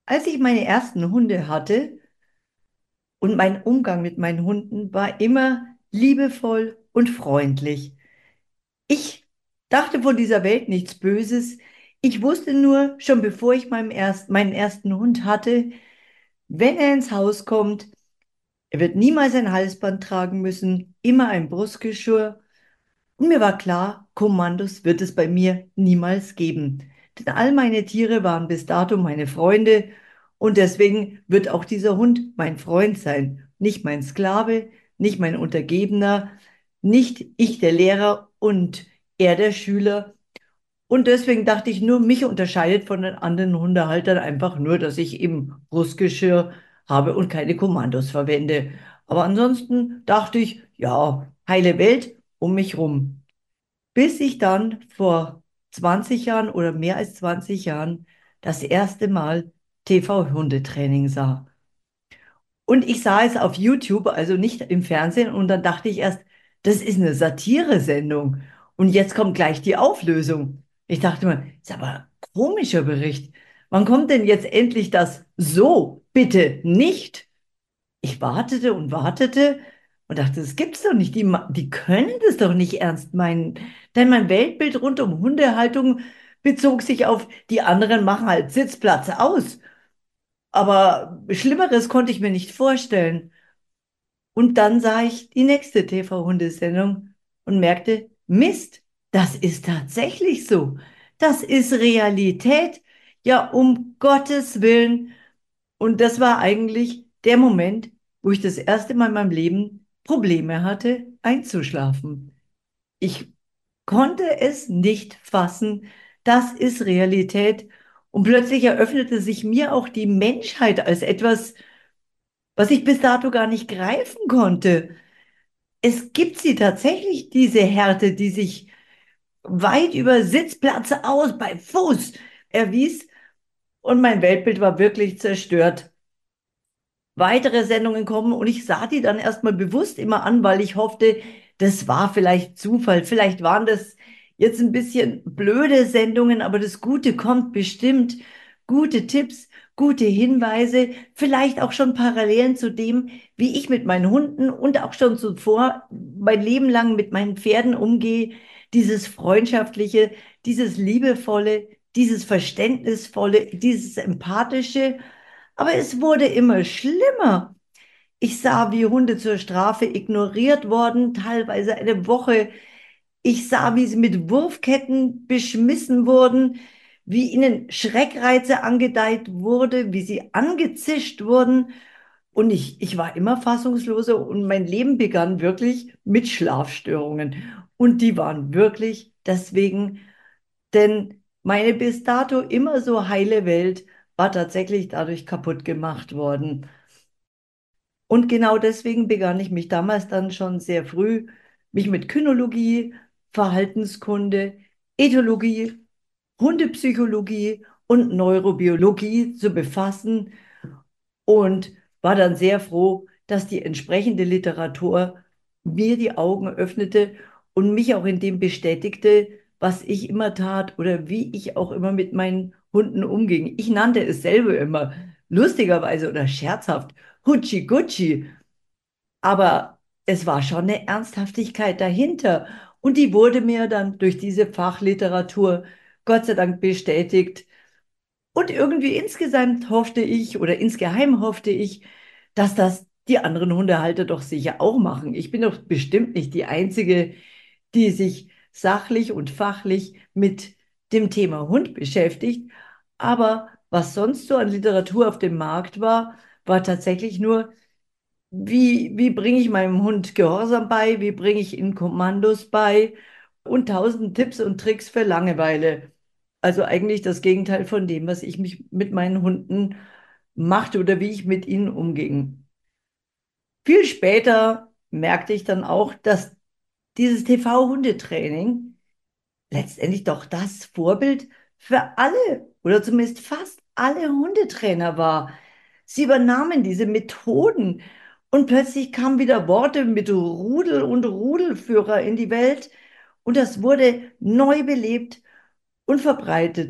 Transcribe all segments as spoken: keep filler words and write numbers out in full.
Als ich meine ersten Hunde hatte und mein Umgang mit meinen Hunden war immer liebevoll und freundlich. Ich dachte von dieser Welt nichts Böses. Ich wusste nur, schon bevor ich meinen ersten, meinen ersten Hund hatte, wenn er ins Haus kommt, er wird niemals ein Halsband tragen müssen, immer ein Brustgeschirr. Und mir war klar, Kommandos wird es bei mir niemals geben. Denn all meine Tiere waren bis dato meine Freunde und deswegen wird auch dieser Hund mein Freund sein. Nicht mein Sklave, nicht mein Untergebener, nicht ich der Lehrer und er der Schüler. Und deswegen dachte ich nur, mich unterscheidet von den anderen Hundehaltern einfach nur, dass ich eben Brustgeschirr habe und keine Kommandos verwende. Aber ansonsten dachte ich, ja, heile Welt um mich rum. Bis ich dann vor zwanzig Jahren oder mehr als zwanzig Jahren das erste Mal T V-Hundetraining sah. Und ich sah es auf YouTube, also nicht im Fernsehen, und dann dachte ich erst, das ist eine Satire-Sendung. Und jetzt kommt gleich die Auflösung. Ich dachte mir, ist aber ein komischer Bericht. Wann kommt denn jetzt endlich das so? Bitte nicht. Ich wartete und wartete und dachte, das gibt's doch nicht. Die, ma- die können das doch nicht ernst meinen. Denn mein Weltbild rund um Hundehaltung bezog sich auf, die anderen machen halt Sitzplatz aus. Aber Schlimmeres konnte ich mir nicht vorstellen. Und dann sah ich die nächste T V-Hundesendung und merkte, Mist, das ist tatsächlich so. Das ist Realität. Ja, um Gottes Willen. Und das war eigentlich der Moment, wo ich das erste Mal in meinem Leben Probleme hatte, einzuschlafen. Ich konnte es nicht fassen. Das ist Realität. Und plötzlich eröffnete sich mir auch die Menschheit als etwas, was ich bis dato gar nicht greifen konnte. Es gibt sie tatsächlich, diese Härte, die sich weit über Sitzplatz aus bei Fuß erwies. Und mein Weltbild war wirklich zerstört. Weitere Sendungen kommen und ich sah die dann erstmal bewusst immer an, weil ich hoffte, das war vielleicht Zufall. Vielleicht waren das jetzt ein bisschen blöde Sendungen, aber das Gute kommt bestimmt. Gute Tipps, gute Hinweise, vielleicht auch schon Parallelen zu dem, wie ich mit meinen Hunden und auch schon zuvor mein Leben lang mit meinen Pferden umgehe. Dieses freundschaftliche, dieses liebevolle, dieses verständnisvolle, dieses empathische. Aber es wurde immer schlimmer. Ich sah, wie Hunde zur Strafe ignoriert wurden, teilweise eine Woche. Ich sah, wie sie mit Wurfketten beschmissen wurden, wie ihnen Schreckreize angedeiht wurde, wie sie angezischt wurden. Und ich, ich war immer fassungsloser und mein Leben begann wirklich mit Schlafstörungen. Und die waren wirklich deswegen, denn meine bis dato immer so heile Welt war tatsächlich dadurch kaputt gemacht worden. Und genau deswegen begann ich mich damals dann schon sehr früh, mich mit Kynologie, Verhaltenskunde, Ethologie, Hundepsychologie und Neurobiologie zu befassen und war dann sehr froh, dass die entsprechende Literatur mir die Augen öffnete und mich auch in dem bestätigte, was ich immer tat oder wie ich auch immer mit meinen Hunden umging. Ich nannte es selber immer lustigerweise oder scherzhaft Hutschi Gutschi, aber es war schon eine Ernsthaftigkeit dahinter und die wurde mir dann durch diese Fachliteratur Gott sei Dank bestätigt. Und irgendwie insgesamt hoffte ich oder insgeheim hoffte ich, dass das die anderen Hundehalter doch sicher auch machen. Ich bin doch bestimmt nicht die Einzige, die sich sachlich und fachlich mit dem Thema Hund beschäftigt. Aber was sonst so an Literatur auf dem Markt war, war tatsächlich nur, wie, wie bringe ich meinem Hund Gehorsam bei, wie bringe ich ihm Kommandos bei und tausend Tipps und Tricks für Langeweile. Also eigentlich das Gegenteil von dem, was ich mich mit meinen Hunden machte oder wie ich mit ihnen umging. Viel später merkte ich dann auch, dass dieses T V-Hundetraining letztendlich doch das Vorbild für alle oder zumindest fast alle Hundetrainer war. Sie übernahmen diese Methoden und plötzlich kamen wieder Worte mit Rudel und Rudelführer in die Welt und das wurde neu belebt und verbreitet.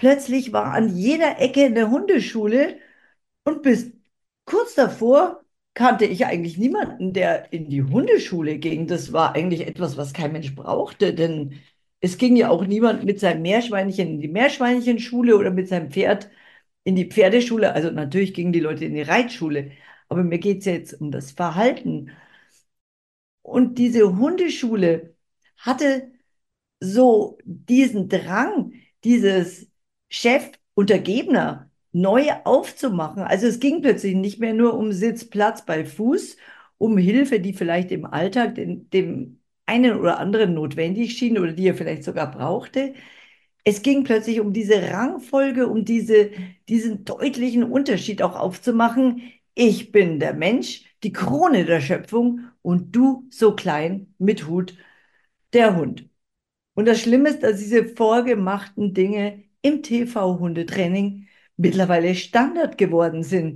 Plötzlich war an jeder Ecke eine Hundeschule und bis kurz davor kannte ich eigentlich niemanden, der in die Hundeschule ging. Das war eigentlich etwas, was kein Mensch brauchte, denn es ging ja auch niemand mit seinem Meerschweinchen in die Meerschweinchenschule oder mit seinem Pferd in die Pferdeschule. Also natürlich gingen die Leute in die Reitschule, aber mir geht es ja jetzt um das Verhalten. Und diese Hundeschule hatte so diesen Drang, dieses Chef Untergebener neu aufzumachen. Also es ging plötzlich nicht mehr nur um Sitz, Platz bei Fuß, um Hilfe, die vielleicht im Alltag den, dem einen oder anderen notwendig schien oder die er vielleicht sogar brauchte. Es ging plötzlich um diese Rangfolge, um diese, diesen deutlichen Unterschied auch aufzumachen. Ich bin der Mensch, die Krone der Schöpfung und du so klein mit Hut, der Hund. Und das Schlimme ist, dass diese vorgemachten Dinge im T V-Hundetraining mittlerweile Standard geworden sind.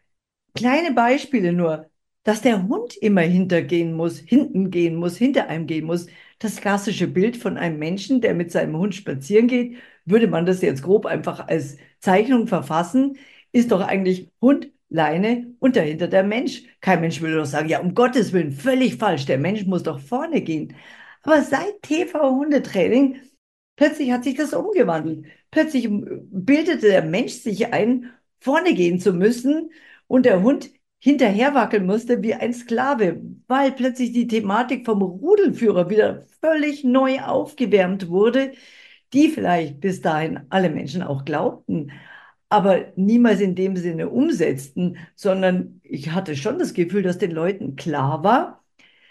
Kleine Beispiele nur, dass der Hund immer hintergehen muss, hinten gehen muss, hinter einem gehen muss. Das klassische Bild von einem Menschen, der mit seinem Hund spazieren geht, würde man das jetzt grob einfach als Zeichnung verfassen, ist doch eigentlich Hund, Leine und dahinter der Mensch. Kein Mensch würde doch sagen, ja, um Gottes Willen, völlig falsch, der Mensch muss doch vorne gehen. Aber seit T V-Hundetraining plötzlich hat sich das umgewandelt. Plötzlich bildete der Mensch sich ein, vorne gehen zu müssen und der Hund hinterher wackeln musste wie ein Sklave, weil plötzlich die Thematik vom Rudelführer wieder völlig neu aufgewärmt wurde, die vielleicht bis dahin alle Menschen auch glaubten, aber niemals in dem Sinne umsetzten, sondern ich hatte schon das Gefühl, dass den Leuten klar war,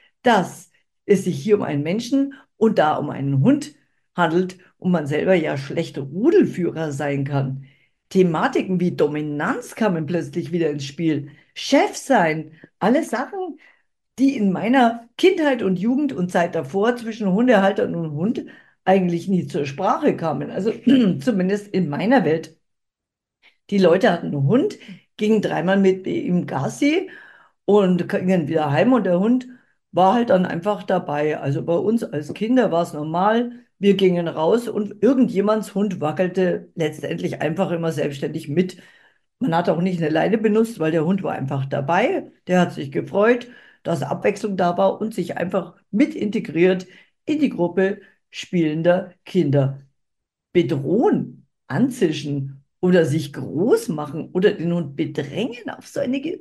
dass es sich hier um einen Menschen und da um einen Hund handelt und man selber ja schlechte Rudelführer sein kann. Thematiken wie Dominanz kamen plötzlich wieder ins Spiel. Chef sein, alle Sachen, die in meiner Kindheit und Jugend und Zeit davor zwischen Hundehaltern und Hund eigentlich nie zur Sprache kamen. Also zumindest in meiner Welt. Die Leute hatten einen Hund, gingen dreimal mit ihm Gassi und gingen wieder heim und der Hund war halt dann einfach dabei. Also bei uns als Kinder war es normal, wir gingen raus und irgendjemands Hund wackelte letztendlich einfach immer selbstständig mit. Man hat auch nicht eine Leine benutzt, weil der Hund war einfach dabei. Der hat sich gefreut, dass Abwechslung da war und sich einfach mit integriert in die Gruppe spielender Kinder. Bedrohen, anzischen oder sich groß machen oder den Hund bedrängen auf so eine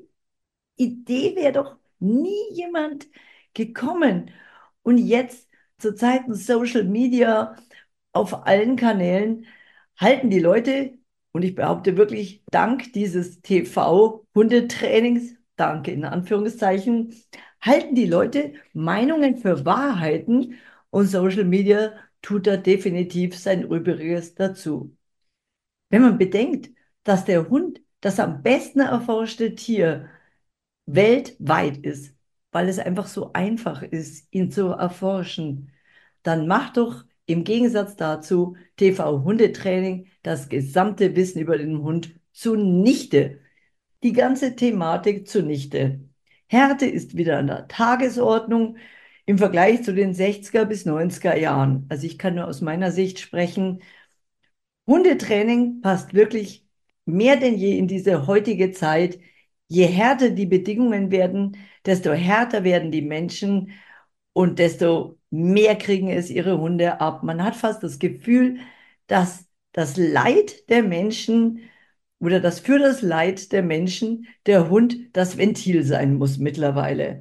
Idee wäre doch nie jemand gekommen. Und jetzt zu Zeiten Social Media auf allen Kanälen halten die Leute, und ich behaupte wirklich, dank dieses T V-Hundetrainings, danke in Anführungszeichen, halten die Leute Meinungen für Wahrheiten und Social Media tut da definitiv sein Übriges dazu. Wenn man bedenkt, dass der Hund das am besten erforschte Tier weltweit ist, weil es einfach so einfach ist, ihn zu erforschen, dann macht doch im Gegensatz dazu T V-Hundetraining das gesamte Wissen über den Hund zunichte. Die ganze Thematik zunichte. Härte ist wieder an der Tagesordnung im Vergleich zu den sechziger bis neunziger Jahren. Also ich kann nur aus meiner Sicht sprechen, Hundetraining passt wirklich mehr denn je in diese heutige Zeit. Je härter die Bedingungen werden, desto härter werden die Menschen und desto mehr kriegen es ihre Hunde ab. Man hat fast das Gefühl, dass das Leid der Menschen oder dass für das Leid der Menschen der Hund das Ventil sein muss mittlerweile.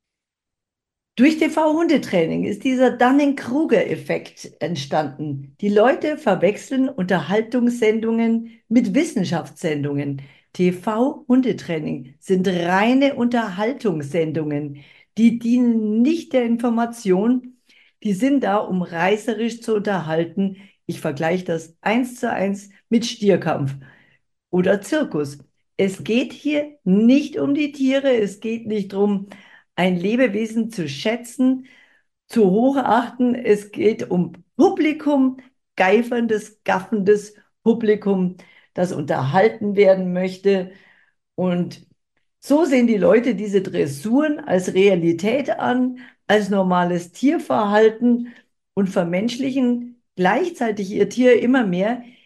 Durch T V-Hundetraining ist dieser Dunning-Kruger-Effekt entstanden. Die Leute verwechseln Unterhaltungssendungen mit Wissenschaftssendungen. T V-Hundetraining sind reine Unterhaltungssendungen. Die dienen nicht der Information, die sind da, um reißerisch zu unterhalten. Ich vergleiche das eins zu eins mit Stierkampf oder Zirkus. Es geht hier nicht um die Tiere, es geht nicht darum, ein Lebewesen zu schätzen, zu hochachten. Es geht um Publikum, geiferndes, gaffendes Publikum, das unterhalten werden möchte. Und so sehen die Leute diese Dressuren als Realität an, als normales Tierverhalten und vermenschlichen gleichzeitig ihr Tier immer mehr,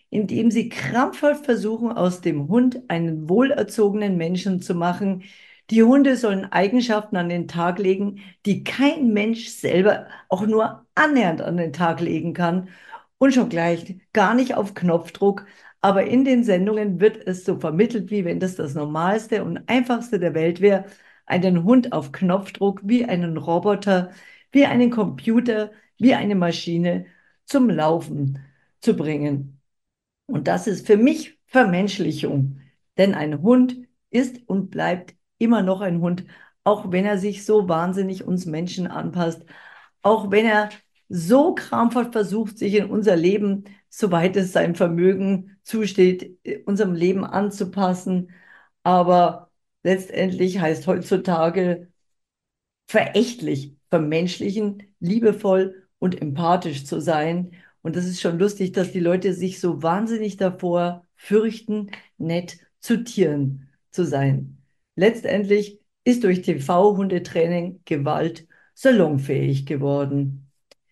indem sie krampfhaft versuchen, aus dem Hund einen wohlerzogenen Menschen zu machen. Die Hunde sollen Eigenschaften an den Tag legen, die kein Mensch selber auch nur annähernd an den Tag legen kann. Und schon gleich gar nicht auf Knopfdruck. Aber in den Sendungen wird es so vermittelt, wie wenn das das Normalste und Einfachste der Welt wäre, einen Hund auf Knopfdruck wie einen Roboter, wie einen Computer, wie eine Maschine zum Laufen zu bringen. Und das ist für mich Vermenschlichung. Denn ein Hund ist und bleibt immer noch ein Hund, auch wenn er sich so wahnsinnig uns Menschen anpasst, auch wenn er so krampfhaft versucht, sich in unser Leben, soweit es sein Vermögen zusteht, unserem Leben anzupassen. Aber letztendlich heißt heutzutage verächtlich, vermenschlichen, liebevoll und empathisch zu sein. Und das ist schon lustig, dass die Leute sich so wahnsinnig davor fürchten, nett zu Tieren zu sein. Letztendlich ist durch T V-Hundetraining Gewalt salonfähig geworden.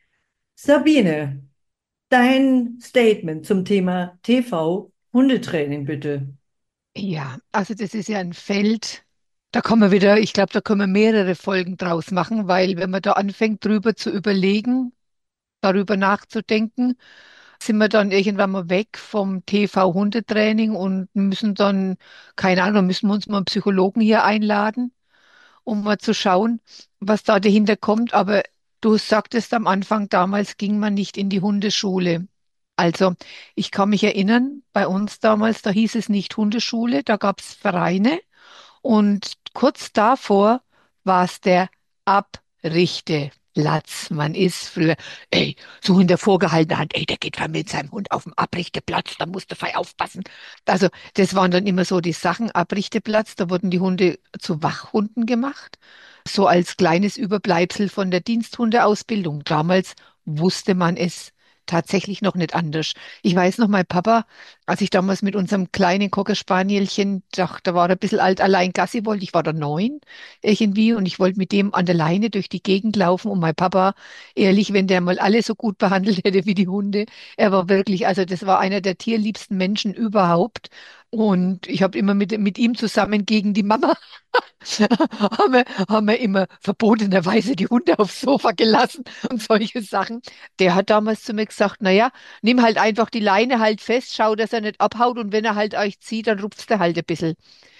Sabine, dein Statement zum Thema T V-Hundetraining bitte. Ja, also das ist ja ein Feld, da kann man wieder, ich glaube, da können wir mehrere Folgen draus machen, weil wenn man da anfängt, drüber zu überlegen, darüber nachzudenken, sind wir dann irgendwann mal weg vom T V-Hundetraining und müssen dann, keine Ahnung, müssen wir uns mal einen Psychologen hier einladen, um mal zu schauen, was da dahinter kommt. Aber du sagtest am Anfang, damals ging man nicht in die Hundeschule. Also, ich kann mich erinnern, bei uns damals, da hieß es nicht Hundeschule, da gab es Vereine und kurz davor war es der Abrichteplatz. Man ist früher, ey, so in der vorgehaltenen Hand, ey, der geht mal mit seinem Hund auf den Abrichteplatz, da musst du fei aufpassen. Also, das waren dann immer so die Sachen, Abrichteplatz, da wurden die Hunde zu Wachhunden gemacht, so als kleines Überbleibsel von der Diensthundeausbildung. Damals wusste man es tatsächlich noch nicht anders. Ich weiß noch, mein Papa, als ich damals mit unserem kleinen Cocker Spanielchen, da, da war er ein bisschen alt, allein Gassi wollte, ich war da neun irgendwie und ich wollte mit dem an der Leine durch die Gegend laufen und mein Papa, ehrlich, wenn der mal alle so gut behandelt hätte wie die Hunde, er war wirklich, also das war einer der tierliebsten Menschen überhaupt. Und ich habe immer mit, mit ihm zusammen gegen die Mama haben wir, haben wir immer verbotenerweise die Hunde aufs Sofa gelassen und solche Sachen. Der hat damals zu mir gesagt, naja, nimm halt einfach die Leine halt fest, schau, dass er nicht abhaut und wenn er halt euch zieht, dann rupft er halt ein bisschen.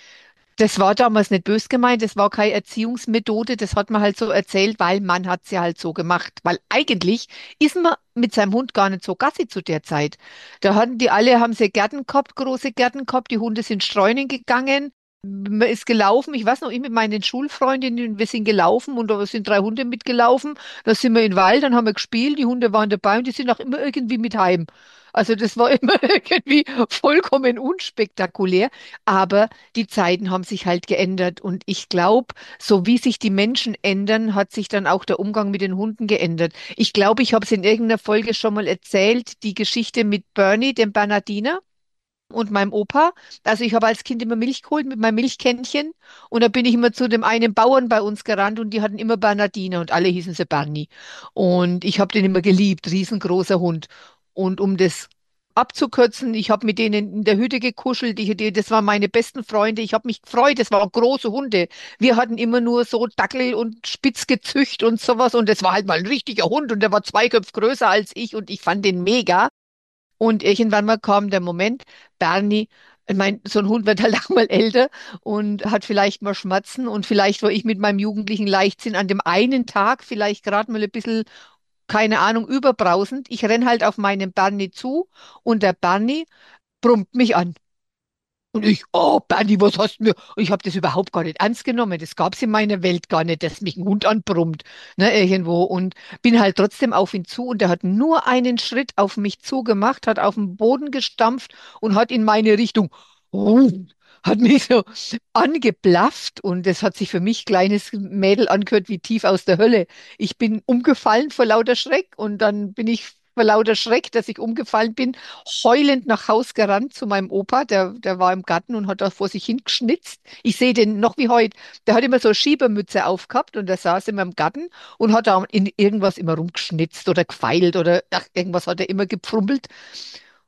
Das war damals nicht bös gemeint, das war keine Erziehungsmethode, das hat man halt so erzählt, weil man hat ja halt so gemacht. Weil eigentlich ist man mit seinem Hund gar nicht so Gassi zu der Zeit. Da hatten die alle, haben sie Gärten gehabt, große Gärten gehabt, die Hunde sind streunen gegangen, man ist gelaufen. Ich weiß noch, ich mit meinen Schulfreundinnen, wir sind gelaufen und da sind drei Hunde mitgelaufen. Da sind wir in den Wald, dann haben wir gespielt, die Hunde waren dabei und die sind auch immer irgendwie mit heim. Also das war immer irgendwie vollkommen unspektakulär, aber die Zeiten haben sich halt geändert und ich glaube, so wie sich die Menschen ändern, hat sich dann auch der Umgang mit den Hunden geändert. Ich glaube, ich habe es in irgendeiner Folge schon mal erzählt, die Geschichte mit Bernie, dem Bernardiner und meinem Opa. Also ich habe als Kind immer Milch geholt mit meinem Milchkännchen und da bin ich immer zu dem einen Bauern bei uns gerannt und die hatten immer Bernardiner und alle hießen sie Bernie. Und ich habe den immer geliebt, riesengroßer Hund. Und um das abzukürzen, ich habe mit denen in der Hütte gekuschelt, ich, die, das waren meine besten Freunde, ich habe mich gefreut, das waren große Hunde. Wir hatten immer nur so Dackel und Spitzgezücht und sowas und das war halt mal ein richtiger Hund und der war zwei Köpfe größer als ich und ich fand den mega. Und irgendwann mal kam der Moment, Bernie, ich mein, so ein Hund wird halt auch mal älter und hat vielleicht mal Schmerzen und vielleicht war ich mit meinem jugendlichen Leichtsinn an dem einen Tag vielleicht gerade mal ein bisschen, keine Ahnung, überbrausend. Ich renn halt auf meinen Bernie zu und der Bernie brummt mich an. Und ich, oh, Bernie, was hast du mir? Und ich habe das überhaupt gar nicht ernst genommen. Das gab es in meiner Welt gar nicht, dass mich ein Hund anbrummt, ne, irgendwo. Und bin halt trotzdem auf ihn zu und der hat nur einen Schritt auf mich zugemacht, hat auf den Boden gestampft und hat in meine Richtung, oh, hat mich so angeblafft. Und das hat sich für mich, kleines Mädel, angehört wie tief aus der Hölle. Ich bin umgefallen vor lauter Schreck und dann bin ich vor lauter Schreck, dass ich umgefallen bin, heulend nach Haus gerannt zu meinem Opa, der, der war im Garten und hat da vor sich hingeschnitzt. Ich sehe den noch wie heute. Der hat immer so eine Schiebermütze aufgehabt und der saß immer im Garten und hat da in irgendwas immer rumgeschnitzt oder gefeilt oder ach, irgendwas hat er immer gepfrumpelt.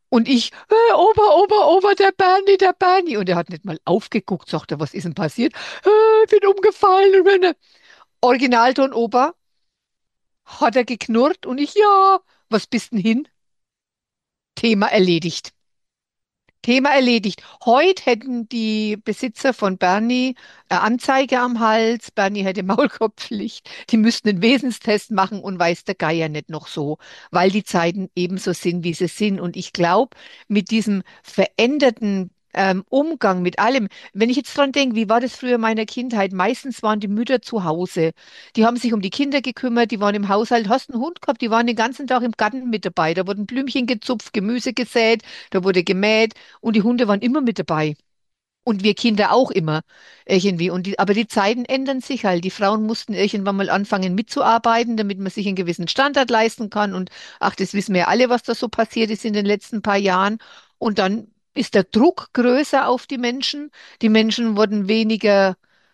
Und ich, äh, Opa, Opa, Opa, der Bernie, der Bernie. Und er hat nicht mal aufgeguckt, sagt er, was ist denn passiert? Äh, ich bin umgefallen. Und wenn er, Originalton, Opa, hat er geknurrt und ich, ja, was bist denn hin? Thema erledigt. Thema erledigt. Heute hätten die Besitzer von Bernie eine Anzeige am Hals. Bernie hätte Maulkorbpflicht. Die müssten einen Wesenstest machen und weiß der Geier nicht noch so, weil die Zeiten ebenso sind, wie sie sind. Und ich glaube, mit diesem veränderten ähm, Umgang mit allem, wenn ich jetzt dran denke, wie war das früher in meiner Kindheit? Meistens waren die Mütter zu Hause. Die haben sich um die Kinder gekümmert, die waren im Haushalt. Hast einen Hund gehabt, die waren den ganzen Tag im Garten mit dabei. Da wurden Blümchen gezupft, Gemüse gesät, da wurde gemäht. Und die Hunde waren immer mit dabei. Und wir Kinder auch immer irgendwie. Und die, aber die Zeiten ändern sich halt. Die Frauen mussten irgendwann mal anfangen mitzuarbeiten, damit man sich einen gewissen Standard leisten kann. Und ach, das wissen wir ja alle, was da so passiert ist in den letzten paar Jahren. Und dann ist der Druck größer auf die Menschen. Die Menschen wurden weniger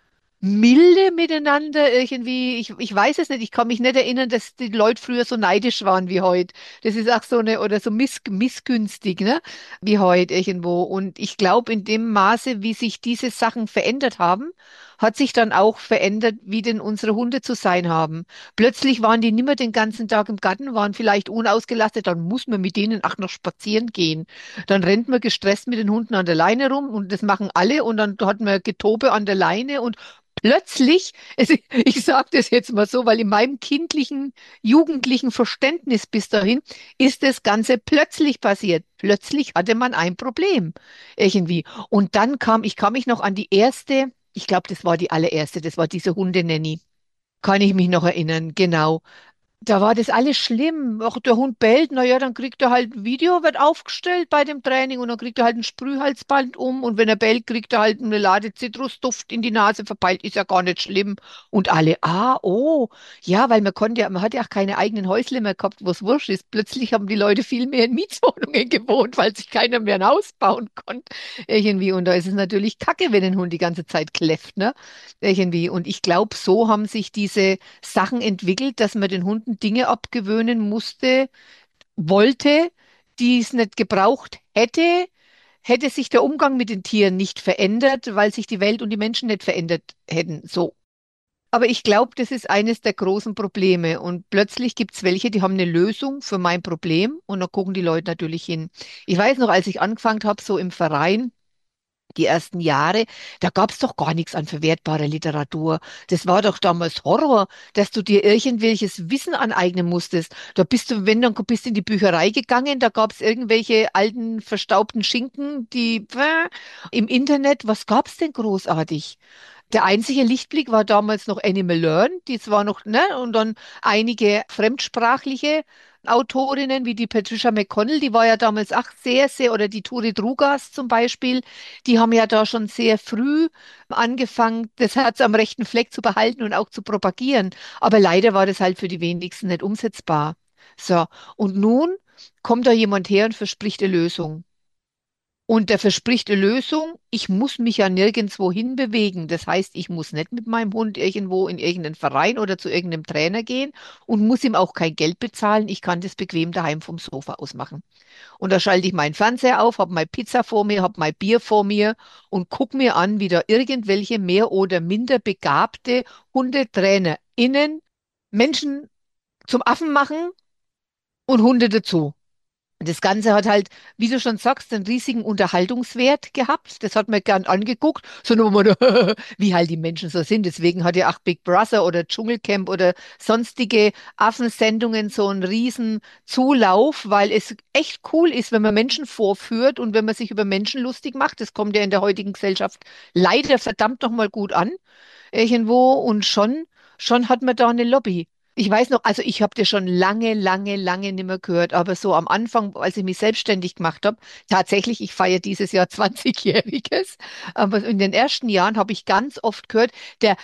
milde miteinander irgendwie. Ich, ich weiß es nicht. Ich kann mich nicht erinnern, dass die Leute früher so neidisch waren wie heute. Das ist auch so eine, oder so miss, missgünstig, ne, wie heute irgendwo. Und ich glaube, in dem Maße, wie sich diese Sachen verändert haben, hat sich dann auch verändert, wie denn unsere Hunde zu sein haben. Plötzlich waren die nicht mehr den ganzen Tag im Garten, waren vielleicht unausgelastet, dann muss man mit denen auch noch spazieren gehen. Dann rennt man gestresst mit den Hunden an der Leine rum und das machen alle und dann hat man Getobe an der Leine und plötzlich, es, ich sage das jetzt mal so, weil in meinem kindlichen, jugendlichen Verständnis bis dahin ist das Ganze plötzlich passiert. Plötzlich hatte man ein Problem irgendwie. Und dann kam, ich kann mich noch an die erste, ich glaube, das war die allererste, das war diese Hundenanny. Kann ich mich noch erinnern, genau. Da war das alles schlimm. Auch der Hund bellt, naja, dann kriegt er halt ein Video, wird aufgestellt bei dem Training und dann kriegt er halt ein Sprühhalsband um und wenn er bellt, kriegt er halt eine Lade Zitrusduft in die Nase verpeilt, ist ja gar nicht schlimm. Und alle, ah, oh, ja, weil man konnte ja, man hat ja auch keine eigenen Häusle mehr gehabt, wo es wurscht ist. Plötzlich haben die Leute viel mehr in Mietswohnungen gewohnt, weil sich keiner mehr ein Haus bauen konnte. Irgendwie. Und da ist es natürlich kacke, wenn ein Hund die ganze Zeit kläfft, ne? Irgendwie. Und ich glaube, so haben sich diese Sachen entwickelt, dass man den Hunden Dinge abgewöhnen musste, wollte, die es nicht gebraucht hätte, hätte sich der Umgang mit den Tieren nicht verändert, weil sich die Welt und die Menschen nicht verändert hätten. So. Aber ich glaube, das ist eines der großen Probleme. Und plötzlich gibt es welche, die haben eine Lösung für mein Problem und da gucken die Leute natürlich hin. Ich weiß noch, als ich angefangen habe, so im Verein, die ersten Jahre, da gab es doch gar nichts an verwertbarer Literatur. Das war doch damals Horror, dass du dir irgendwelches Wissen aneignen musstest. Da bist du, wenn dann bist du in die Bücherei gegangen, da gab es irgendwelche alten verstaubten Schinken, die äh, im Internet, was gab es denn großartig? Der einzige Lichtblick war damals noch Animal Learn, das war noch, ne, und dann einige fremdsprachliche Autorinnen wie die Patricia McConnell, die war ja damals auch sehr, sehr, oder die Turi Drugas zum Beispiel, die haben ja da schon sehr früh angefangen, das Herz am rechten Fleck zu behalten und auch zu propagieren. Aber leider war das halt für die wenigsten nicht umsetzbar. So, und nun kommt da jemand her und verspricht eine Lösung. Und der verspricht eine Lösung. Ich muss mich ja nirgendwo hinbewegen. Das heißt, ich muss nicht mit meinem Hund irgendwo in irgendeinen Verein oder zu irgendeinem Trainer gehen und muss ihm auch kein Geld bezahlen. Ich kann das bequem daheim vom Sofa aus machen. Und da schalte ich meinen Fernseher auf, habe meine Pizza vor mir, habe mein Bier vor mir und gucke mir an, wie da irgendwelche mehr oder minder begabte HundetrainerInnen Menschen zum Affen machen und Hunde dazu. Das Ganze hat halt, wie du schon sagst, einen riesigen Unterhaltungswert gehabt. Das hat man gern angeguckt, so nur mal, wie halt die Menschen so sind. Deswegen hat ja auch Big Brother oder Dschungelcamp oder sonstige Affensendungen so einen riesen Zulauf, weil es echt cool ist, wenn man Menschen vorführt und wenn man sich über Menschen lustig macht. Das kommt ja in der heutigen Gesellschaft leider verdammt nochmal gut an irgendwo und schon, schon hat man da eine Lobby. Ich weiß noch, also ich habe das schon lange, lange, lange nicht mehr gehört, aber so am Anfang, als ich mich selbstständig gemacht habe, tatsächlich, ich feiere dieses Jahr zwanzig-jähriges, aber in den ersten Jahren habe ich ganz oft gehört, der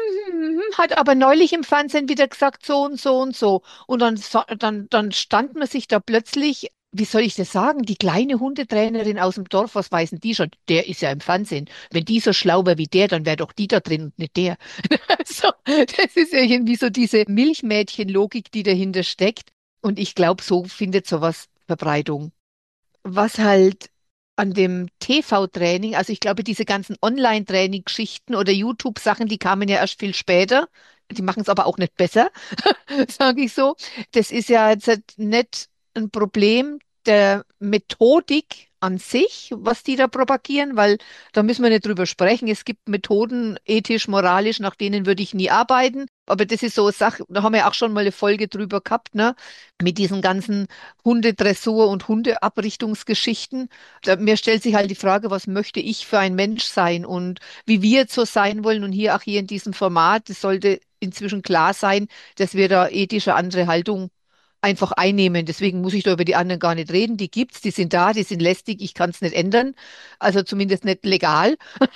hat aber neulich im Fernsehen wieder gesagt, so und so und so. Und dann, sa- dann, dann stand man sich da plötzlich, wie soll ich das sagen, die kleine Hundetrainerin aus dem Dorf, was weiß denn die schon? Der ist ja im Fernsehen. Wenn die so schlau wäre wie der, dann wäre doch die da drin und nicht der. So, das ist irgendwie so diese Milchmädchenlogik, die dahinter steckt. Und ich glaube, so findet sowas Verbreitung. was halt an dem T V-Training, also ich glaube, diese ganzen Online-Training-Geschichten oder YouTube-Sachen, die kamen ja erst viel später. Die machen es aber auch nicht besser, sage ich so. Das ist ja jetzt halt nicht ein Problem der Methodik an sich, was die da propagieren, weil da müssen wir nicht drüber sprechen. Es gibt Methoden, ethisch, moralisch, nach denen würde ich nie arbeiten. Aber das ist so eine Sache, da haben wir auch schon mal eine Folge drüber gehabt, ne? Mit diesen ganzen Hundedressur- und Hundeabrichtungsgeschichten. Da, mir stellt sich halt die Frage, was möchte ich für ein Mensch sein und wie wir jetzt so sein wollen. Und hier auch hier in diesem Format, es sollte inzwischen klar sein, dass wir da ethische andere Haltung einfach einnehmen. Deswegen muss ich da über die anderen gar nicht reden. Die gibt's, die sind da, die sind lästig, ich kann es nicht ändern. Also zumindest nicht legal,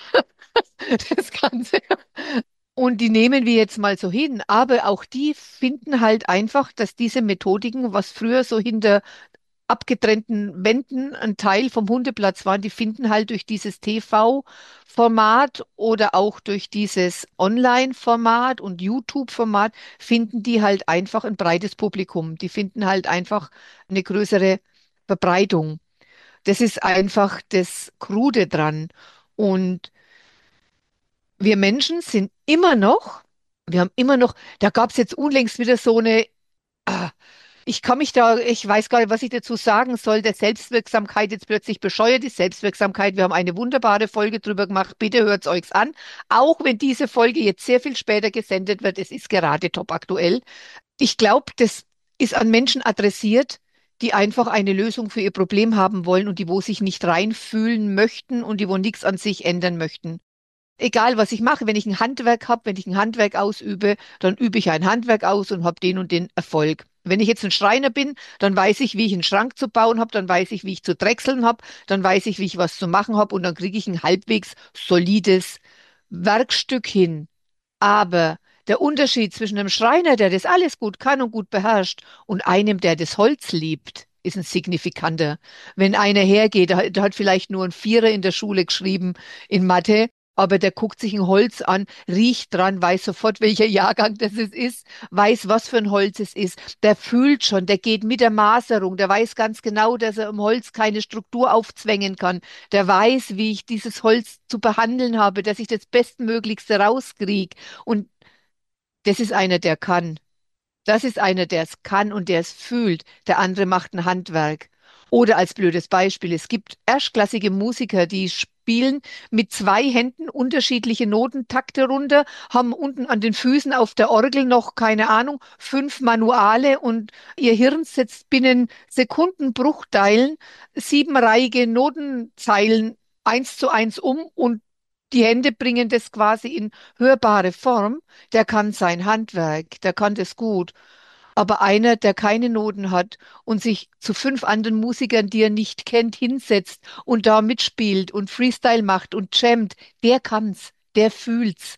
das Ganze. Und die nehmen wir jetzt mal so hin. Aber auch die finden halt einfach, dass diese Methodiken, was früher so hinter abgetrennten Wänden ein Teil vom Hundeplatz waren, die finden halt durch dieses T V-Format oder auch durch dieses Online-Format und YouTube-Format, finden die halt einfach ein breites Publikum. Die finden halt einfach eine größere Verbreitung. Das ist einfach das Krude dran. Und wir Menschen sind immer noch, wir haben immer noch, da gab es jetzt unlängst wieder so eine, ah, ich kann mich da, ich weiß gar nicht, was ich dazu sagen soll, der Selbstwirksamkeit jetzt plötzlich bescheuert ist. Selbstwirksamkeit, wir haben eine wunderbare Folge drüber gemacht. Bitte hört's euch an. Auch wenn diese Folge jetzt sehr viel später gesendet wird, es ist gerade top aktuell. Ich glaube, das ist an Menschen adressiert, die einfach eine Lösung für ihr Problem haben wollen und die wo sich nicht reinfühlen möchten und die wo nichts an sich ändern möchten. Egal, was ich mache, wenn ich ein Handwerk habe, wenn ich ein Handwerk ausübe, dann übe ich ein Handwerk aus und habe den und den Erfolg. Wenn ich jetzt ein Schreiner bin, dann weiß ich, wie ich einen Schrank zu bauen habe, dann weiß ich, wie ich zu drechseln habe, dann weiß ich, wie ich was zu machen habe und dann kriege ich ein halbwegs solides Werkstück hin. Aber der Unterschied zwischen einem Schreiner, der das alles gut kann und gut beherrscht, und einem, der das Holz liebt, ist ein signifikanter. Wenn einer hergeht, der, hat der hat vielleicht nur einen Vierer in der Schule geschrieben in Mathe, aber der guckt sich ein Holz an, riecht dran, weiß sofort, welcher Jahrgang das es ist, weiß, was für ein Holz es ist. Der fühlt schon, der geht mit der Maserung, der weiß ganz genau, dass er im Holz keine Struktur aufzwängen kann. Der weiß, wie ich dieses Holz zu behandeln habe, dass ich das Bestmöglichste rauskriege. Und das ist einer, der kann. Das ist einer, der es kann und der es fühlt. Der andere macht ein Handwerk. Oder als blödes Beispiel, es gibt erstklassige Musiker, die spielen mit zwei Händen unterschiedliche Notentakte runter, haben unten an den Füßen auf der Orgel noch, keine Ahnung, fünf Manuale und ihr Hirn setzt binnen Sekundenbruchteilen siebenreihige Notenzeilen eins zu eins um und die Hände bringen das quasi in hörbare Form. Der kann sein Handwerk, der kann das gut. Aber einer, der keine Noten hat und sich zu fünf anderen Musikern, die er nicht kennt, hinsetzt und da mitspielt und Freestyle macht und jammt, der kann's, der fühlt's.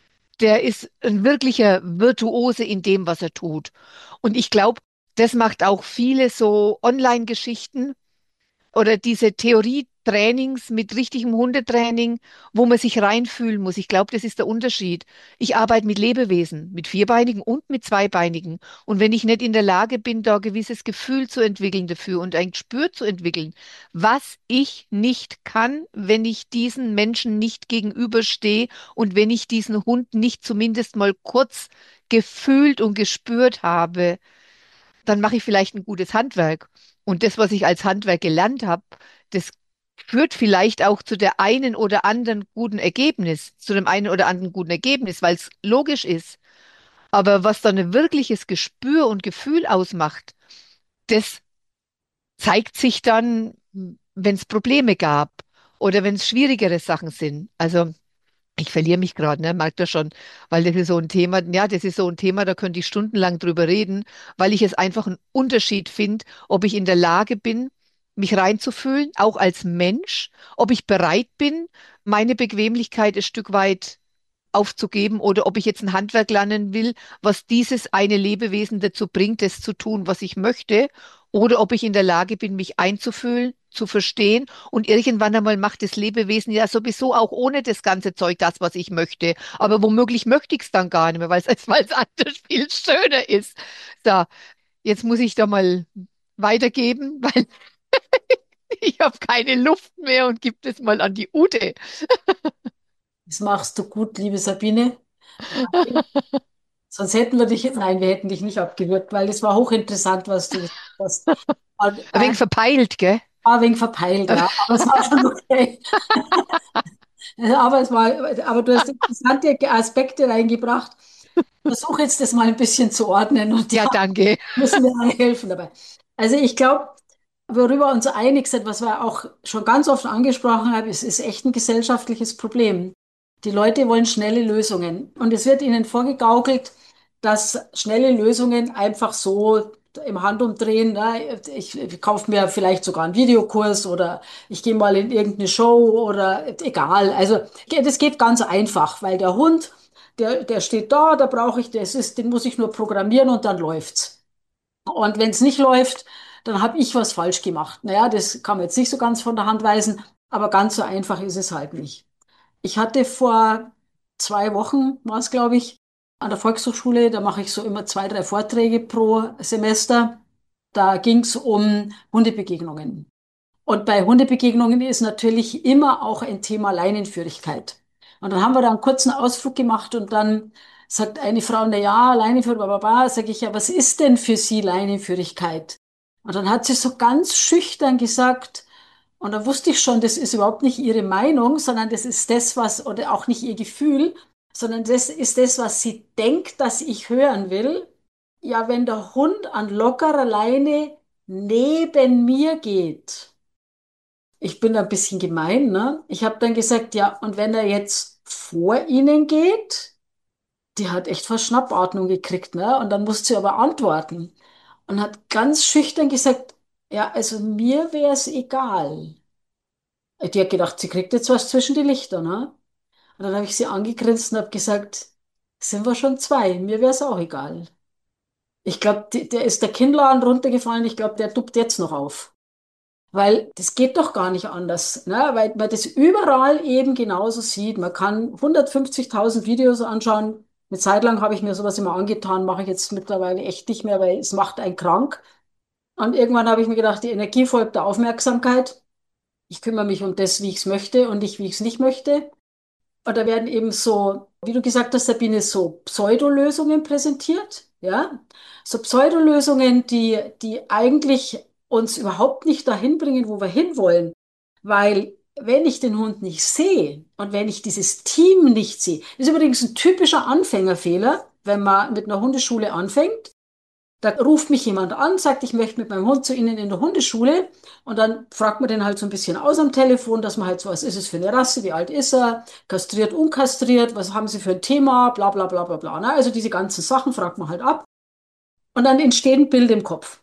Der ist ein wirklicher Virtuose in dem, was er tut. Und ich glaube, das macht auch viele so Online-Geschichten oder diese Theorietrainings mit richtigem Hundetraining, wo man sich reinfühlen muss. Ich glaube, das ist der Unterschied. Ich arbeite mit Lebewesen, mit Vierbeinigen und mit Zweibeinigen. Und wenn ich nicht in der Lage bin, da ein gewisses Gefühl zu entwickeln dafür und ein Gespür zu entwickeln, was ich nicht kann, wenn ich diesen Menschen nicht gegenüberstehe und wenn ich diesen Hund nicht zumindest mal kurz gefühlt und gespürt habe, dann mache ich vielleicht ein gutes Handwerk. Und das, was ich als Handwerk gelernt habe, das führt vielleicht auch zu der einen oder anderen guten Ergebnis, zu dem einen oder anderen guten Ergebnis, weil es logisch ist. Aber was dann ein wirkliches Gespür und Gefühl ausmacht, das zeigt sich dann, wenn es Probleme gab oder wenn es schwierigere Sachen sind. Also ich verliere mich gerade, ne? Merkt ihr schon, weil das ist so ein Thema, ja, das ist so ein Thema, da könnte ich stundenlang drüber reden, weil ich es einfach einen Unterschied finde, ob ich in der Lage bin, mich reinzufühlen, auch als Mensch, ob ich bereit bin, meine Bequemlichkeit ein Stück weit aufzugeben oder ob ich jetzt ein Handwerk lernen will, was dieses eine Lebewesen dazu bringt, das zu tun, was ich möchte, oder ob ich in der Lage bin, mich einzufühlen, zu verstehen und irgendwann einmal macht das Lebewesen ja sowieso auch ohne das ganze Zeug das, was ich möchte. Aber womöglich möchte ich es dann gar nicht mehr, weil es weil es anders viel schöner ist. So, jetzt muss ich da mal weitergeben, weil Ich habe keine Luft mehr und gib das mal an die Ute. Das machst du gut, liebe Sabine. Sonst hätten wir dich, nein, wir hätten dich nicht abgewürgt, weil es war hochinteressant, was du gesagt hast. Und, Ein äh, wenig verpeilt, gell? war ein wenig verpeilt, ja, aber es war schon okay. Aber es war, aber du hast interessante Aspekte reingebracht. Versuche jetzt das mal ein bisschen zu ordnen und Ja, ja, danke. müssen wir alle helfen dabei. Also ich glaube, worüber wir uns einig sind, was wir auch schon ganz oft angesprochen haben, ist, ist echt ein gesellschaftliches Problem. Die Leute wollen schnelle Lösungen und es wird ihnen vorgegaukelt, dass schnelle Lösungen einfach so im Handumdrehen, ne, ich, ich kaufe mir vielleicht sogar einen Videokurs oder ich gehe mal in irgendeine Show oder egal. Also das geht ganz einfach, weil der Hund, der, der steht da, da brauche ich, das ist, den muss ich nur programmieren und dann läuft's. Und wenn es nicht läuft, dann habe ich was falsch gemacht. Naja, das kann man jetzt nicht so ganz von der Hand weisen, aber ganz so einfach ist es halt nicht. Ich hatte vor zwei Wochen, war es glaube ich, an der Volkshochschule, da mache ich so immer zwei, drei Vorträge pro Semester. Da ging es um Hundebegegnungen. Und bei Hundebegegnungen ist natürlich immer auch ein Thema Leinenführigkeit. Und dann haben wir da einen kurzen Ausflug gemacht und dann sagt eine Frau, na ja, Leinenführung, bla, sage ich, ja, was ist denn für Sie Leinenführigkeit? Und dann hat sie so ganz schüchtern gesagt, und da wusste ich schon, das ist überhaupt nicht ihre Meinung, sondern das ist das, was, oder auch nicht ihr Gefühl, sondern das ist das, was sie denkt, dass ich hören will. Ja, wenn der Hund an lockerer Leine neben mir geht. Ich bin da ein bisschen gemein, ne? Ich habe dann gesagt, ja, und wenn er jetzt vor Ihnen geht, die hat echt fast Schnappatmung gekriegt, ne? Und dann musste sie aber antworten und hat ganz schüchtern gesagt, ja, also mir wäre es egal. Die hat gedacht, sie kriegt jetzt was zwischen die Lichter, ne? Und dann habe ich sie angegrinst und habe gesagt, sind wir schon zwei, mir wäre es auch egal. Ich glaube, der ist der Kinnladen runtergefallen, ich glaube, der tuppt jetzt noch auf. Weil das geht doch gar nicht anders, ne? Weil man das überall eben genauso sieht. Man kann hundertfünfzigtausend Videos anschauen. Eine Zeit lang habe ich mir sowas immer angetan, mache ich jetzt mittlerweile echt nicht mehr, weil es macht einen krank. Und irgendwann habe ich mir gedacht, die Energie folgt der Aufmerksamkeit. Ich kümmere mich um das, wie ich es möchte und nicht, wie ich es nicht möchte. Und da werden eben so, wie du gesagt hast, Sabine, so Pseudolösungen präsentiert, ja. So Pseudolösungen, die, die eigentlich uns überhaupt nicht dahin bringen, wo wir hinwollen. Weil wenn ich den Hund nicht sehe und wenn ich dieses Team nicht sehe, ist übrigens ein typischer Anfängerfehler, wenn man mit einer Hundeschule anfängt. Da ruft mich jemand an, sagt, ich möchte mit meinem Hund zu Ihnen in der Hundeschule. Und dann fragt man den halt so ein bisschen aus am Telefon, dass man halt so, was ist es für eine Rasse, wie alt ist er, kastriert, unkastriert, was haben Sie für ein Thema, bla bla bla bla bla. Ne? Also diese ganzen Sachen fragt man halt ab. Und dann entsteht ein Bild im Kopf.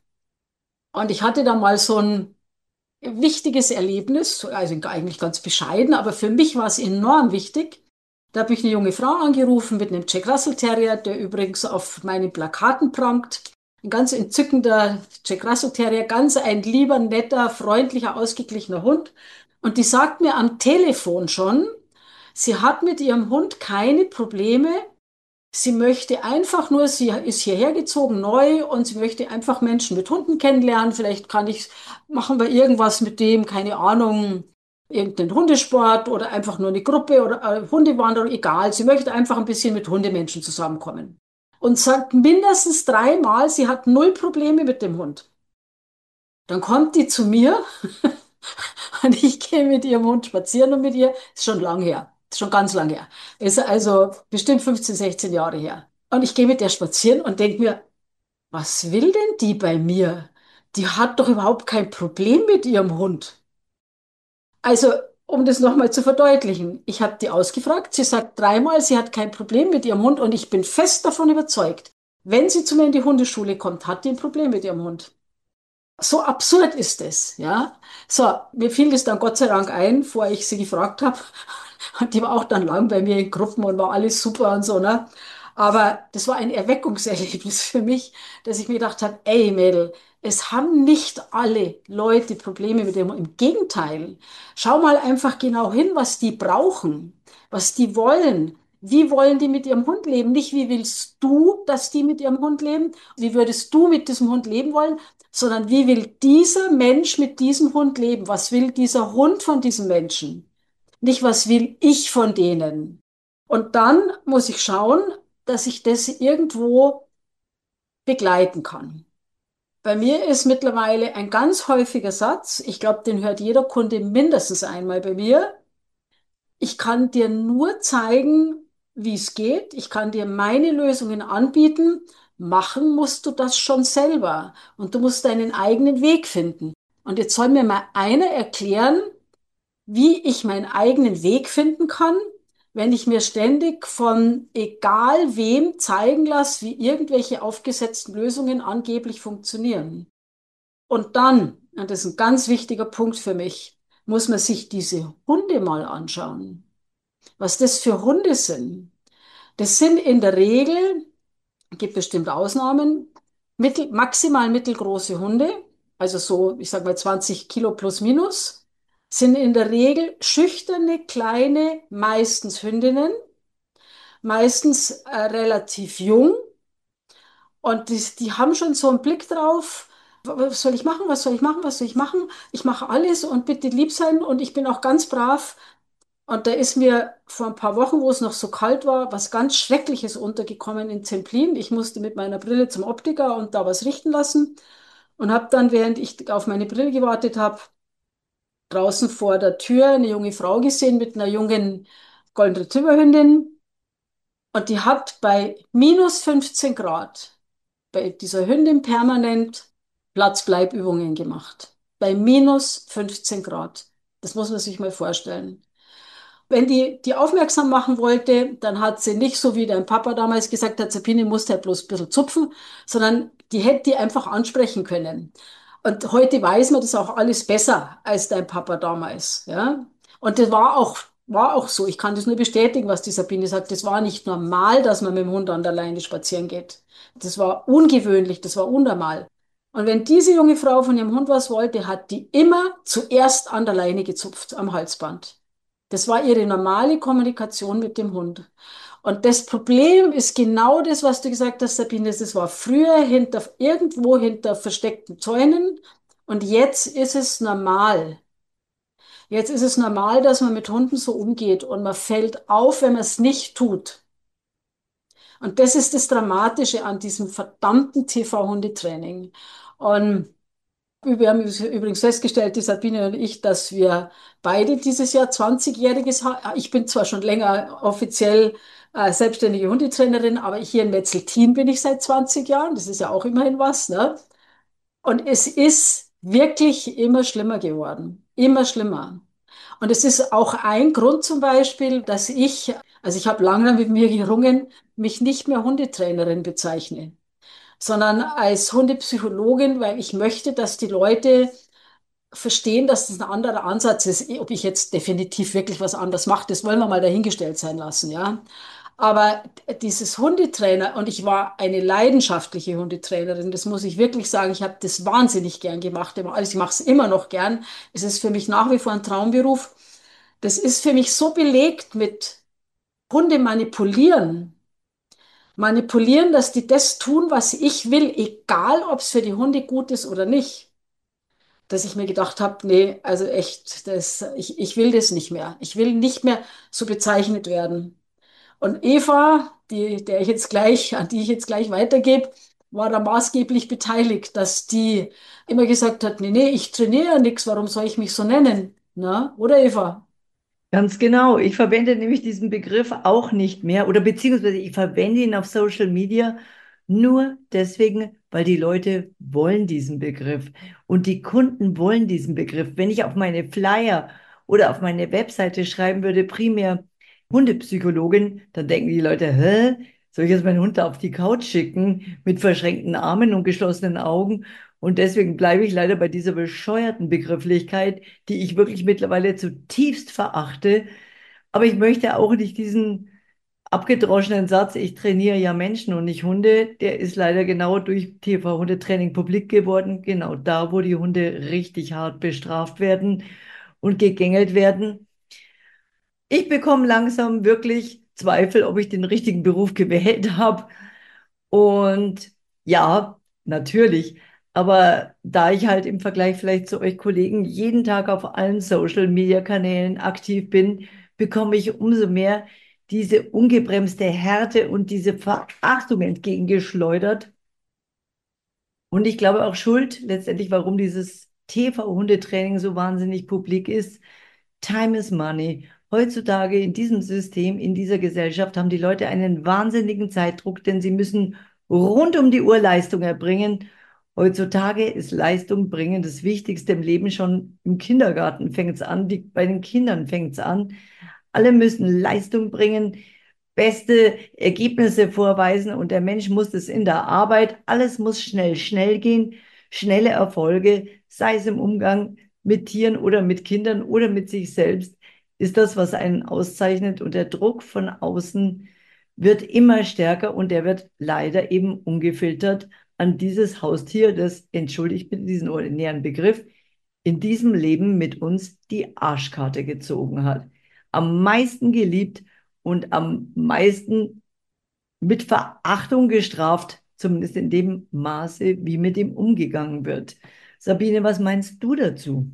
Und ich hatte da mal so ein wichtiges Erlebnis, also eigentlich ganz bescheiden, aber für mich war es enorm wichtig. Da habe ich eine junge Frau angerufen mit einem Jack Russell Terrier, der übrigens auf meinen Plakaten prangt. Ein ganz entzückender Jack Russell Terrier, ganz ein lieber, netter, freundlicher, ausgeglichener Hund. Und die sagt mir am Telefon schon, sie hat mit ihrem Hund keine Probleme. Sie möchte einfach nur, sie ist hierher gezogen neu und sie möchte einfach Menschen mit Hunden kennenlernen. Vielleicht kann ich, machen wir irgendwas mit dem, keine Ahnung, irgendeinen Hundesport oder einfach nur eine Gruppe oder äh, Hundewanderung, egal. Sie möchte einfach ein bisschen mit Hundemenschen zusammenkommen. Und sagt mindestens dreimal, sie hat null Probleme mit dem Hund. Dann kommt die zu mir und ich gehe mit ihrem Hund spazieren und mit ihr, ist schon lang her, ist schon ganz lang her. Ist also bestimmt fünfzehn, sechzehn Jahre her. Und ich gehe mit der spazieren und denke mir, was will denn die bei mir? Die hat doch überhaupt kein Problem mit ihrem Hund. Also, um das nochmal zu verdeutlichen, ich habe die ausgefragt, sie sagt dreimal, sie hat kein Problem mit ihrem Hund und ich bin fest davon überzeugt, wenn sie zu mir in die Hundeschule kommt, hat die ein Problem mit ihrem Hund. So absurd ist es, ja. So, mir fiel das dann Gott sei Dank ein, bevor ich sie gefragt habe. Und die war auch dann lang bei mir in Gruppen und war alles super und so, ne? Aber das war ein Erweckungserlebnis für mich, dass ich mir gedacht habe, ey Mädel, es haben nicht alle Leute Probleme mit dem. Im Gegenteil, schau mal einfach genau hin, was die brauchen, was die wollen. Wie wollen die mit ihrem Hund leben? Nicht, wie willst du, dass die mit ihrem Hund leben? Wie würdest du mit diesem Hund leben wollen? Sondern wie will dieser Mensch mit diesem Hund leben? Was will dieser Hund von diesem Menschen? Nicht, was will ich von denen? Und dann muss ich schauen, dass ich das irgendwo begleiten kann. Bei mir ist mittlerweile ein ganz häufiger Satz, ich glaube, den hört jeder Kunde mindestens einmal bei mir. Ich kann dir nur zeigen, wie es geht. Ich kann dir meine Lösungen anbieten. Machen musst du das schon selber. Und du musst deinen eigenen Weg finden. Und jetzt soll mir mal einer erklären, wie ich meinen eigenen Weg finden kann, wenn ich mir ständig von egal wem zeigen lasse, wie irgendwelche aufgesetzten Lösungen angeblich funktionieren. Und dann, und das ist ein ganz wichtiger Punkt für mich, muss man sich diese Hunde mal anschauen. Was das für Hunde sind. Das sind in der Regel, gibt bestimmt Ausnahmen, mittel, maximal mittelgroße Hunde, also so, ich sag mal zwanzig Kilo plus minus, sind in der Regel schüchterne, kleine, meistens Hündinnen, meistens äh, relativ jung und die, die haben schon so einen Blick drauf, was soll ich machen, was soll ich machen, was soll ich machen? Ich mache alles und bitte lieb sein und ich bin auch ganz brav. Und da ist mir vor ein paar Wochen, wo es noch so kalt war, was ganz Schreckliches untergekommen in Zemplin. Ich musste mit meiner Brille zum Optiker und da was richten lassen und habe dann, während ich auf meine Brille gewartet habe, draußen vor der Tür eine junge Frau gesehen mit einer jungen Golden Retriever Hündin und die hat bei minus fünfzehn Grad bei dieser Hündin permanent Platz-Bleib-Übungen gemacht. Bei minus fünfzehn Grad. Das muss man sich mal vorstellen. Wenn die die aufmerksam machen wollte, dann hat sie nicht so wie dein Papa damals gesagt hat, Sabine musst halt bloß ein bisschen zupfen, sondern die hätte die einfach ansprechen können. Und heute weiß man das auch alles besser als dein Papa damals, ja. Und das war auch, war auch so. Ich kann das nur bestätigen, was die Sabine sagt. Das war nicht normal, dass man mit dem Hund an der Leine spazieren geht. Das war ungewöhnlich, das war unnormal. Und wenn diese junge Frau von ihrem Hund was wollte, hat die immer zuerst an der Leine gezupft, am Halsband. Das war ihre normale Kommunikation mit dem Hund. Und das Problem ist genau das, was du gesagt hast, Sabine. Das war früher hinter, irgendwo hinter versteckten Zäunen. Und jetzt ist es normal. Jetzt ist es normal, dass man mit Hunden so umgeht und man fällt auf, wenn man es nicht tut. Und das ist das Dramatische an diesem verdammten T V-Hundetraining. Und wir haben übrigens festgestellt, die Sabine und ich, dass wir beide dieses Jahr zwanzig-jähriges haben. Ich bin zwar schon länger offiziell äh, selbstständige Hundetrainerin, aber hier in Metzeltin bin ich seit zwanzig Jahren. Das ist ja auch immerhin was, ne? Und es ist wirklich immer schlimmer geworden. Immer schlimmer. Und es ist auch ein Grund zum Beispiel, dass ich, also ich habe lange mit mir gerungen, mich nicht mehr Hundetrainerin bezeichne, sondern als Hundepsychologin, weil ich möchte, dass die Leute verstehen, dass das ein anderer Ansatz ist. Ob ich jetzt definitiv wirklich was anderes mache, das wollen wir mal dahingestellt sein lassen, ja. Aber dieses Hundetrainer, und ich war eine leidenschaftliche Hundetrainerin, das muss ich wirklich sagen, ich habe das wahnsinnig gern gemacht, immer alles, ich mache es immer noch gern. Es ist für mich nach wie vor ein Traumberuf. Das ist für mich so belegt mit Hunde manipulieren. Manipulieren, dass die das tun, was ich will, egal ob es für die Hunde gut ist oder nicht. Dass ich mir gedacht habe, nee, also echt, das, ich, ich will das nicht mehr. Ich will nicht mehr so bezeichnet werden. Und Eva, die, der ich jetzt gleich, an die ich jetzt gleich weitergebe, war da maßgeblich beteiligt, dass die immer gesagt hat, nee, nee, ich trainiere ja nichts, warum soll ich mich so nennen? Na, oder Eva? Ganz genau. Ich verwende nämlich diesen Begriff auch nicht mehr oder beziehungsweise ich verwende ihn auf Social Media nur deswegen, weil die Leute wollen diesen Begriff und die Kunden wollen diesen Begriff. Wenn ich auf meine Flyer oder auf meine Webseite schreiben würde, primär Hundepsychologin, dann denken die Leute, hä? Soll ich jetzt meinen Hund da auf die Couch schicken mit verschränkten Armen und geschlossenen Augen? Und deswegen bleibe ich leider bei dieser bescheuerten Begrifflichkeit, die ich wirklich mittlerweile zutiefst verachte. Aber ich möchte auch nicht diesen abgedroschenen Satz, ich trainiere ja Menschen und nicht Hunde, der ist leider genau durch T V-Hundetraining publik geworden. Genau da, wo die Hunde richtig hart bestraft werden und gegängelt werden. Ich bekomme langsam wirklich Zweifel, ob ich den richtigen Beruf gewählt habe. Und ja, natürlich. Aber da ich halt im Vergleich vielleicht zu euch Kollegen jeden Tag auf allen Social-Media-Kanälen aktiv bin, bekomme ich umso mehr diese ungebremste Härte und diese Verachtung entgegengeschleudert. Und ich glaube auch schuld letztendlich, warum dieses T V-Hundetraining so wahnsinnig publik ist. Time is money. Heutzutage in diesem System, in dieser Gesellschaft haben die Leute einen wahnsinnigen Zeitdruck, denn sie müssen rund um die Uhr Leistung erbringen. Heutzutage ist Leistung bringen das Wichtigste im Leben. Schon im Kindergarten fängt es an, die, bei den Kindern fängt es an. Alle müssen Leistung bringen, beste Ergebnisse vorweisen und der Mensch muss es in der Arbeit. Alles muss schnell, schnell gehen, schnelle Erfolge, sei es im Umgang mit Tieren oder mit Kindern oder mit sich selbst, ist das, was einen auszeichnet. Und der Druck von außen wird immer stärker und der wird leider eben ungefiltert an dieses Haustier, das, entschuldigt bitte diesen ordinären Begriff, in diesem Leben mit uns die Arschkarte gezogen hat. Am meisten geliebt und am meisten mit Verachtung gestraft, zumindest in dem Maße, wie mit ihm umgegangen wird. Sabine, was meinst du dazu?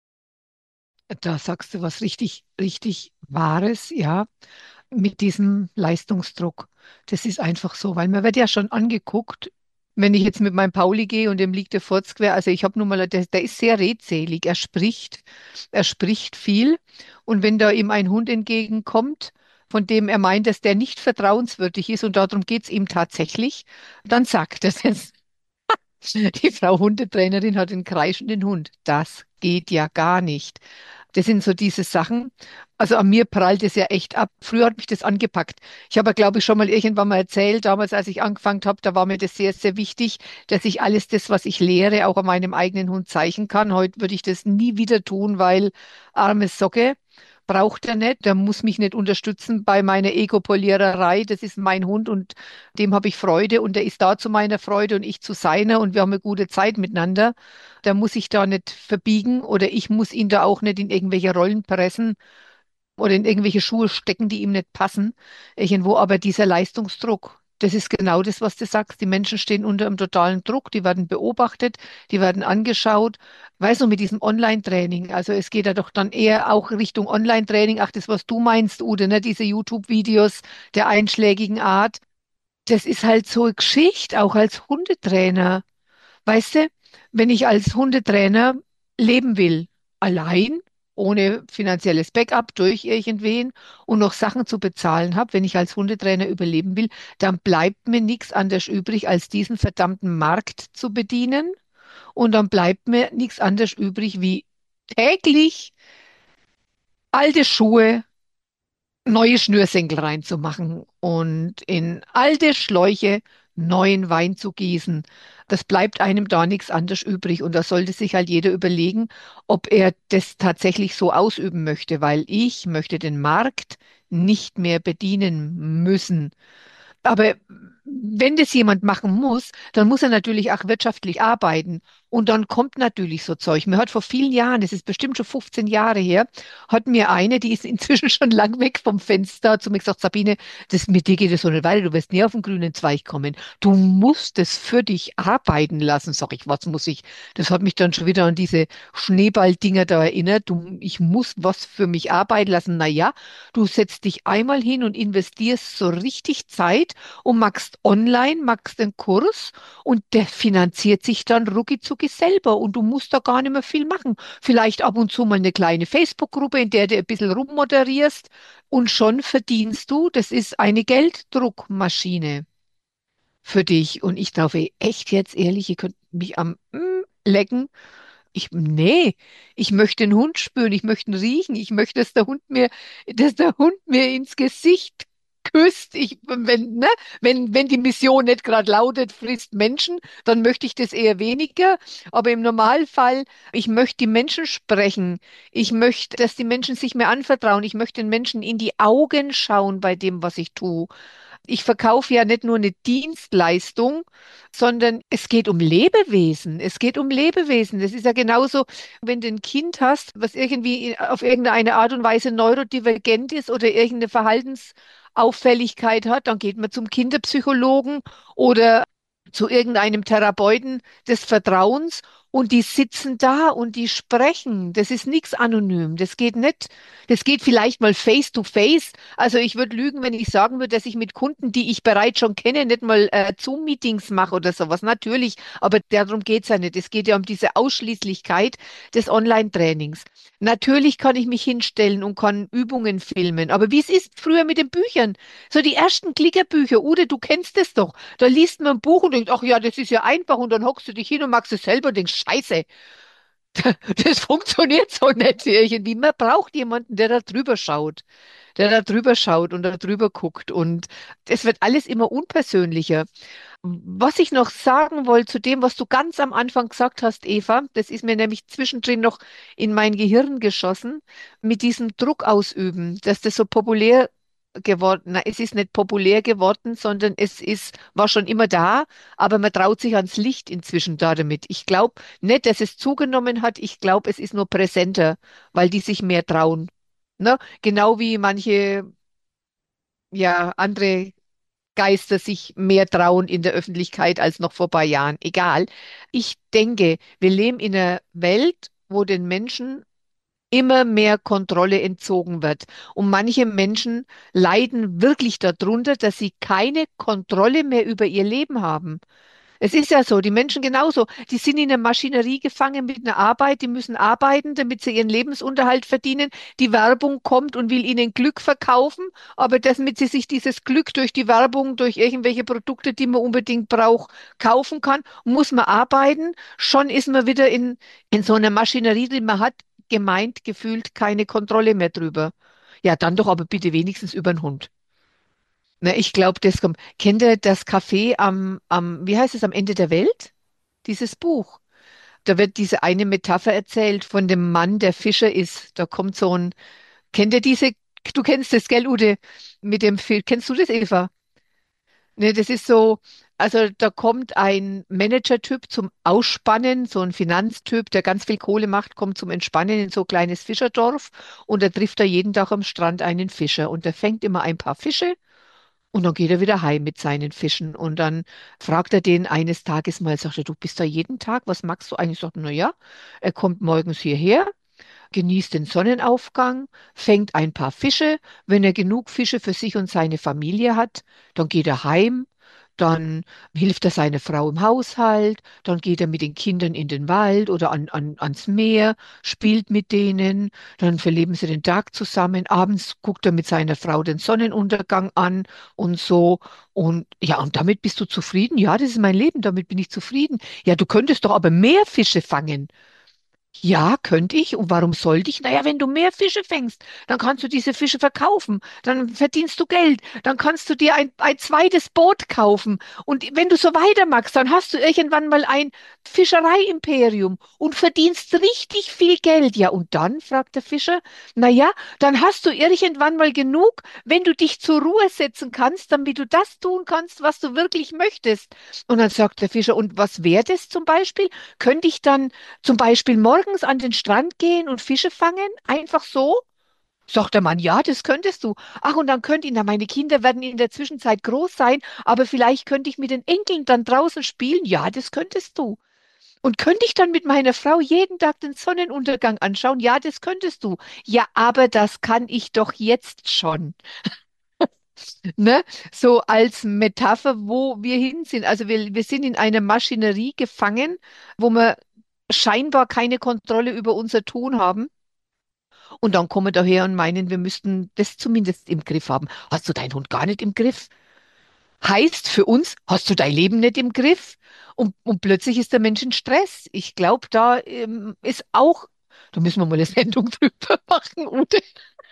Da sagst du was richtig, richtig Wahres, ja, mit diesem Leistungsdruck. Das ist einfach so, weil man wird ja schon angeguckt, wenn ich jetzt mit meinem Pauli gehe und dem liegt der Furz quer, also ich habe nun mal, der, der ist sehr redselig, er spricht, er spricht viel und wenn da ihm ein Hund entgegenkommt, von dem er meint, dass der nicht vertrauenswürdig ist und darum geht es ihm tatsächlich, dann sagt er es. Die Frau Hundetrainerin hat einen kreischenden Hund. Das geht ja gar nicht. Das sind so diese Sachen. Also an mir prallt es ja echt ab. Früher hat mich das angepackt. Ich habe, glaube ich, schon mal irgendwann mal erzählt, damals, als ich angefangen habe, da war mir das sehr, sehr wichtig, dass ich alles das, was ich lehre, auch an meinem eigenen Hund zeichnen kann. Heute würde ich das nie wieder tun, weil arme Socke. Braucht er nicht, der muss mich nicht unterstützen bei meiner Ego-Poliererei. Das ist mein Hund und dem habe ich Freude und der ist da zu meiner Freude und ich zu seiner und wir haben eine gute Zeit miteinander. Der muss sich da nicht verbiegen oder ich muss ihn da auch nicht in irgendwelche Rollen pressen oder in irgendwelche Schuhe stecken, die ihm nicht passen. Irgendwo aber dieser Leistungsdruck, das ist genau das, was du sagst. Die Menschen stehen unter einem totalen Druck, die werden beobachtet, die werden angeschaut. Weißt du, mit diesem Online-Training, also es geht ja doch dann eher auch Richtung Online-Training, ach, das, was du meinst, Ude, ne? Diese YouTube-Videos der einschlägigen Art. Das ist halt so eine Geschichte, auch als Hundetrainer. Weißt du, wenn ich als Hundetrainer leben will, allein, ohne finanzielles Backup durch irgendwen und noch Sachen zu bezahlen habe, wenn ich als Hundetrainer überleben will, dann bleibt mir nichts anderes übrig, als diesen verdammten Markt zu bedienen. Und dann bleibt mir nichts anderes übrig, wie täglich alte Schuhe neue Schnürsenkel reinzumachen und in alte Schläuche neuen Wein zu gießen. Das bleibt einem da nichts anderes übrig. Und da sollte sich halt jeder überlegen, ob er das tatsächlich so ausüben möchte, weil ich möchte den Markt nicht mehr bedienen müssen. Aber wenn das jemand machen muss, dann muss er natürlich auch wirtschaftlich arbeiten. Und dann kommt natürlich so Zeug. Mir hat vor vielen Jahren, das ist bestimmt schon fünfzehn Jahre her, hat mir eine, die ist inzwischen schon lang weg vom Fenster, zu mir gesagt, Sabine, das, mit dir geht es so nicht weiter, du wirst nie auf den grünen Zweig kommen. Du musst es für dich arbeiten lassen. Sag ich, was muss ich? Das hat mich dann schon wieder an diese Schneeballdinger da erinnert. Du, ich muss was für mich arbeiten lassen. Naja, du setzt dich einmal hin und investierst so richtig Zeit und machst online, machst den Kurs und der finanziert sich dann rucki selber und du musst da gar nicht mehr viel machen. Vielleicht ab und zu mal eine kleine Facebook-Gruppe, in der du ein bisschen rummoderierst und schon verdienst du. Das ist eine Gelddruckmaschine für dich. Und ich glaube, echt jetzt ehrlich, ihr könnt mich am mm, lecken. Ich, nee, ich möchte den Hund spüren, ich möchte ihn riechen, ich möchte, dass der Hund mir, dass der Hund mir ins Gesicht küsst. Ich, wenn, ne, wenn, wenn die Mission nicht gerade lautet, frisst Menschen, dann möchte ich das eher weniger. Aber im Normalfall, ich möchte die Menschen sprechen. Ich möchte, dass die Menschen sich mir anvertrauen. Ich möchte den Menschen in die Augen schauen bei dem, was ich tue. Ich verkaufe ja nicht nur eine Dienstleistung, sondern es geht um Lebewesen. Es geht um Lebewesen. Das ist ja genauso, wenn du ein Kind hast, was irgendwie auf irgendeine Art und Weise neurodivergent ist oder irgendeine Verhaltensart Auffälligkeit hat, dann geht man zum Kinderpsychologen oder zu irgendeinem Therapeuten des Vertrauens und die sitzen da und die sprechen. Das ist nichts anonym. Das geht nicht. Das geht vielleicht mal face to face. Also ich würde lügen, wenn ich sagen würde, dass ich mit Kunden, die ich bereits schon kenne, nicht mal äh, Zoom-Meetings mache oder sowas. Natürlich, aber darum geht's ja nicht. Es geht ja um diese Ausschließlichkeit des Online-Trainings. Natürlich kann ich mich hinstellen und kann Übungen filmen. Aber wie es ist früher mit den Büchern. So die ersten Klickerbücher, Ude, du kennst es doch. Da liest man ein Buch und denkt, ach ja, das ist ja einfach und dann hockst du dich hin und machst es selber und denkst, Scheiße, das funktioniert so nicht irgendwie. Man braucht jemanden, der da drüber schaut, der da drüber schaut und da drüber guckt und es wird alles immer unpersönlicher. Was ich noch sagen wollte zu dem, was du ganz am Anfang gesagt hast, Eva, das ist mir nämlich zwischendrin noch in mein Gehirn geschossen, mit diesem Druck ausüben, dass das so populär geworden, na, es ist nicht populär geworden, sondern es ist, war schon immer da, aber man traut sich ans Licht inzwischen da damit. Ich glaube nicht, dass es zugenommen hat, ich glaube, es ist nur präsenter, weil die sich mehr trauen. Ne? Genau wie manche, ja, andere Geister sich mehr trauen in der Öffentlichkeit als noch vor ein paar Jahren. Egal. Ich denke, wir leben in einer Welt, wo den Menschen immer mehr Kontrolle entzogen wird. Und manche Menschen leiden wirklich darunter, dass sie keine Kontrolle mehr über ihr Leben haben. Es ist ja so, die Menschen genauso. Die sind in der Maschinerie gefangen mit einer Arbeit, die müssen arbeiten, damit sie ihren Lebensunterhalt verdienen. Die Werbung kommt und will ihnen Glück verkaufen, aber damit sie sich dieses Glück durch die Werbung, durch irgendwelche Produkte, die man unbedingt braucht, kaufen kann, muss man arbeiten. Schon ist man wieder in, in so einer Maschinerie, die man hat, gemeint, gefühlt keine Kontrolle mehr drüber. Ja, dann doch aber bitte wenigstens über den Hund. Na, ich glaube, das kommt. Kennt ihr das Café am, am, wie heißt es, am Ende der Welt? Dieses Buch. Da wird diese eine Metapher erzählt von dem Mann, der Fischer ist. Da kommt so ein, kennt ihr diese, du kennst das, gell, Ute? Mit dem Film. Kennst du das, Eva? Ne, das ist so, also da kommt ein Manager-Typ zum Ausspannen, so ein Finanztyp, der ganz viel Kohle macht, kommt zum Entspannen in so ein kleines Fischerdorf und da trifft er jeden Tag am Strand einen Fischer und der fängt immer ein paar Fische. Und dann geht er wieder heim mit seinen Fischen. Und dann fragt er den eines Tages mal, sagt er, du bist da jeden Tag, was magst du eigentlich? Sagt er, na ja, er kommt morgens hierher, genießt den Sonnenaufgang, fängt ein paar Fische. Wenn er genug Fische für sich und seine Familie hat, dann geht er heim. Dann hilft er seiner Frau im Haushalt, dann geht er mit den Kindern in den Wald oder an, an, ans Meer, spielt mit denen, dann verleben sie den Tag zusammen. Abends guckt er mit seiner Frau den Sonnenuntergang an und so. Und ja, und damit bist du zufrieden? Ja, das ist mein Leben, damit bin ich zufrieden. Ja, du könntest doch aber mehr Fische fangen. Ja, könnte ich. Und warum sollte ich? Naja, wenn du mehr Fische fängst, dann kannst du diese Fische verkaufen. Dann verdienst du Geld. Dann kannst du dir ein, ein zweites Boot kaufen. Und wenn du so weitermachst, dann hast du irgendwann mal ein Fischereiimperium und verdienst richtig viel Geld. Ja, und dann, fragt der Fischer, naja, dann hast du irgendwann mal genug, wenn du dich zur Ruhe setzen kannst, damit du das tun kannst, was du wirklich möchtest. Und dann sagt der Fischer, und was wäre das zum Beispiel? Könnte ich dann zum Beispiel morgens an den Strand gehen und Fische fangen? Einfach so? Sagt der Mann, ja, das könntest du. Ach, und dann könnte ich, na, meine Kinder werden in der Zwischenzeit groß sein, aber vielleicht könnte ich mit den Enkeln dann draußen spielen. Ja, das könntest du. Und könnte ich dann mit meiner Frau jeden Tag den Sonnenuntergang anschauen? Ja, das könntest du. Ja, aber das kann ich doch jetzt schon. Ne? So als Metapher, wo wir hin sind. Also wir, wir sind in einer Maschinerie gefangen, wo wir scheinbar keine Kontrolle über unser Tun haben. Und dann kommen wir daher und meinen, wir müssten das zumindest im Griff haben. Hast du deinen Hund gar nicht im Griff? Heißt für uns, hast du dein Leben nicht im Griff? Und, und plötzlich ist der Mensch in Stress. Ich glaube, da ähm, ist auch, da müssen wir mal eine Sendung drüber machen, Ute.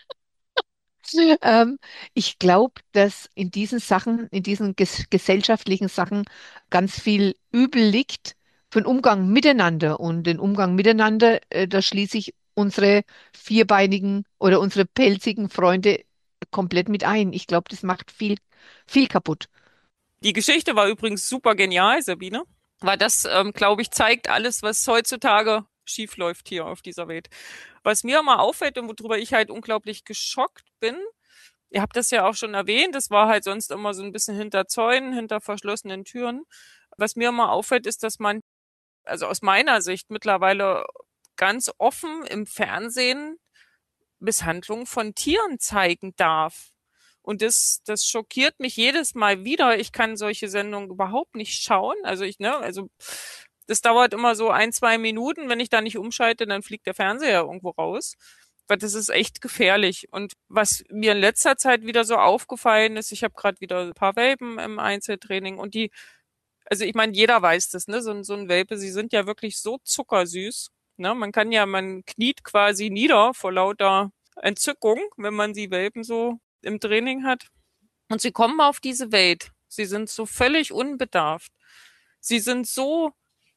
Ähm, ich glaube, dass in diesen Sachen, in diesen ges gesellschaftlichen Sachen ganz viel Übel liegt für den Umgang miteinander. Und den Umgang miteinander, äh, da schließe ich unsere vierbeinigen oder unsere pelzigen Freunde komplett mit ein. Ich glaube, das macht viel, viel kaputt. Die Geschichte war übrigens super genial, Sabine, weil das, ähm, glaube ich, zeigt alles, was heutzutage schief läuft hier auf dieser Welt. Was mir mal auffällt und worüber ich halt unglaublich geschockt bin, ihr habt das ja auch schon erwähnt, das war halt sonst immer so ein bisschen hinter Zäunen, hinter verschlossenen Türen. Was mir immer auffällt, ist, dass man, also aus meiner Sicht mittlerweile ganz offen im Fernsehen Misshandlung von Tieren zeigen darf. Und das, das schockiert mich jedes Mal wieder. Ich kann solche Sendungen überhaupt nicht schauen. Also ich, ne, also das dauert immer so ein, zwei Minuten. Wenn ich da nicht umschalte, dann fliegt der Fernseher irgendwo raus. Weil das ist echt gefährlich. Und was mir in letzter Zeit wieder so aufgefallen ist, ich habe gerade wieder ein paar Welpen im Einzeltraining und die, also ich meine, jeder weiß das, ne? So, ein- so ein Welpe, sie sind ja wirklich so zuckersüß. Ne? Man kann ja, man kniet quasi nieder vor lauter Entzückung, wenn man die Welpen so im Training hat. Und sie kommen auf diese Welt. Sie sind so völlig unbedarft. Sie sind so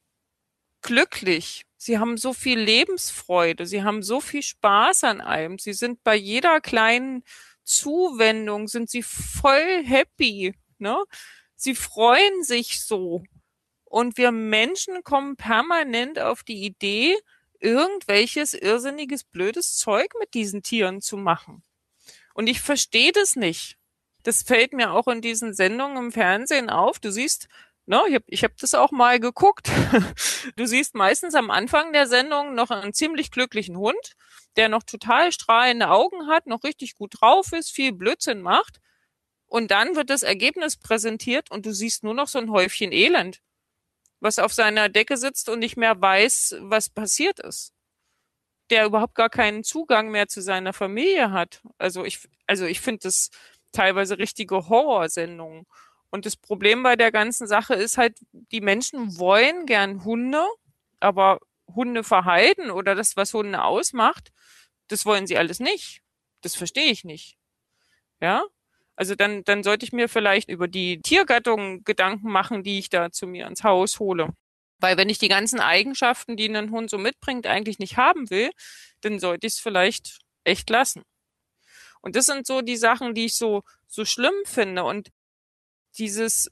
glücklich. Sie haben so viel Lebensfreude. Sie haben so viel Spaß an allem. Sie sind bei jeder kleinen Zuwendung sind sie voll happy, ne? Sie freuen sich so. Und wir Menschen kommen permanent auf die Idee, irgendwelches irrsinniges, blödes Zeug mit diesen Tieren zu machen. Und ich verstehe das nicht. Das fällt mir auch in diesen Sendungen im Fernsehen auf. Du siehst, ne, ich habe ich hab das auch mal geguckt. Du siehst meistens am Anfang der Sendung noch einen ziemlich glücklichen Hund, der noch total strahlende Augen hat, noch richtig gut drauf ist, viel Blödsinn macht. Und dann wird das Ergebnis präsentiert und du siehst nur noch so ein Häufchen Elend, was auf seiner Decke sitzt und nicht mehr weiß, was passiert ist. Der überhaupt gar keinen Zugang mehr zu seiner Familie hat. Also ich, also ich finde das teilweise richtige Horrorsendungen. Und das Problem bei der ganzen Sache ist halt, die Menschen wollen gern Hunde, aber Hundeverhalten oder das, was Hunde ausmacht, das wollen sie alles nicht. Das verstehe ich nicht. Ja? Also dann, dann sollte ich mir vielleicht über die Tiergattung Gedanken machen, die ich da zu mir ins Haus hole. Weil wenn ich die ganzen Eigenschaften, die ein Hund so mitbringt, eigentlich nicht haben will, dann sollte ich es vielleicht echt lassen. Und das sind so die Sachen, die ich so, so schlimm finde. Und dieses,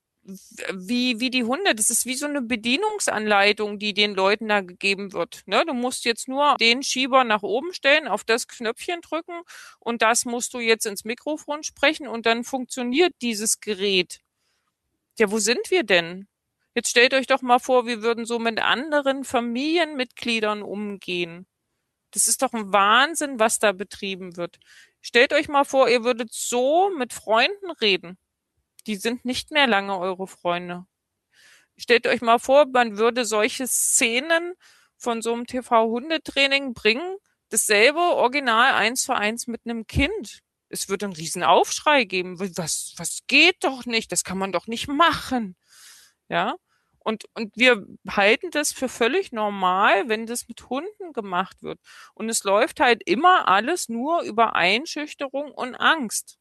wie, wie die Hunde, das ist wie so eine Bedienungsanleitung, die den Leuten da gegeben wird. Ne? Du musst jetzt nur den Schieber nach oben stellen, auf das Knöpfchen drücken und das musst du jetzt ins Mikrofon sprechen und dann funktioniert dieses Gerät. Ja, wo sind wir denn? Jetzt stellt euch doch mal vor, wir würden so mit anderen Familienmitgliedern umgehen. Das ist doch ein Wahnsinn, was da betrieben wird. Stellt euch mal vor, ihr würdet so mit Freunden reden. Die sind nicht mehr lange eure Freunde. Stellt euch mal vor, man würde solche Szenen von so einem T V-Hundetraining bringen, dasselbe Original eins zu eins mit einem Kind. Es wird einen riesen Aufschrei geben. Was, was geht doch nicht? Das kann man doch nicht machen. Ja. Und, und wir halten das für völlig normal, wenn das mit Hunden gemacht wird. Und es läuft halt immer alles nur über Einschüchterung und Angst.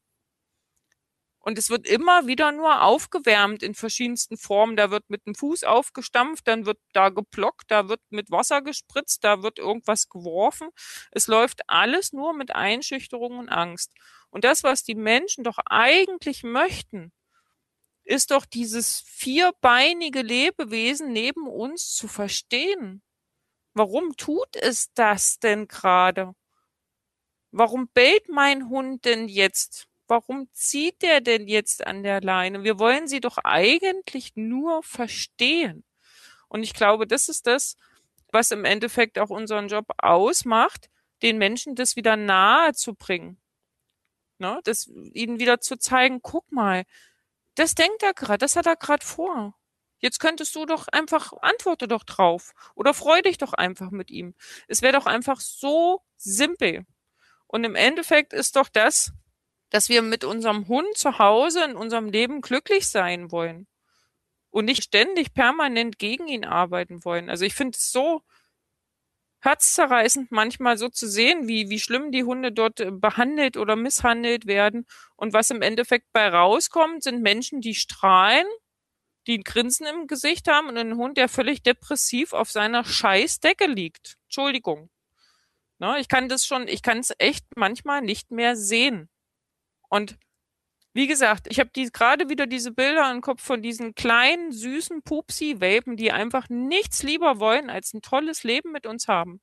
Und es wird immer wieder nur aufgewärmt in verschiedensten Formen. Da wird mit dem Fuß aufgestampft, dann wird da geplockt, da wird mit Wasser gespritzt, da wird irgendwas geworfen. Es läuft alles nur mit Einschüchterung und Angst. Und das, was die Menschen doch eigentlich möchten, ist doch dieses vierbeinige Lebewesen neben uns zu verstehen. Warum tut es das denn gerade? Warum bellt mein Hund denn jetzt? Warum zieht der denn jetzt an der Leine? Wir wollen sie doch eigentlich nur verstehen. Und ich glaube, das ist das, was im Endeffekt auch unseren Job ausmacht, den Menschen das wieder nahe zu bringen. Ne? Das, ihnen wieder zu zeigen, guck mal, das denkt er gerade, das hat er gerade vor. Jetzt könntest du doch einfach, antworte doch drauf oder freu dich doch einfach mit ihm. Es wäre doch einfach so simpel. Und im Endeffekt ist doch das, dass wir mit unserem Hund zu Hause in unserem Leben glücklich sein wollen und nicht ständig permanent gegen ihn arbeiten wollen. Also ich finde es so herzzerreißend manchmal so zu sehen, wie, wie schlimm die Hunde dort äh, behandelt oder misshandelt werden. Und was im Endeffekt bei rauskommt, sind Menschen, die strahlen, die ein Grinsen im Gesicht haben und ein Hund, der völlig depressiv auf seiner Scheißdecke liegt. Entschuldigung. Ne, ich kann das schon, ich kann es echt manchmal nicht mehr sehen. Und wie gesagt, ich habe die, gerade wieder diese Bilder im Kopf von diesen kleinen, süßen Pupsi-Welpen, die einfach nichts lieber wollen, als ein tolles Leben mit uns haben.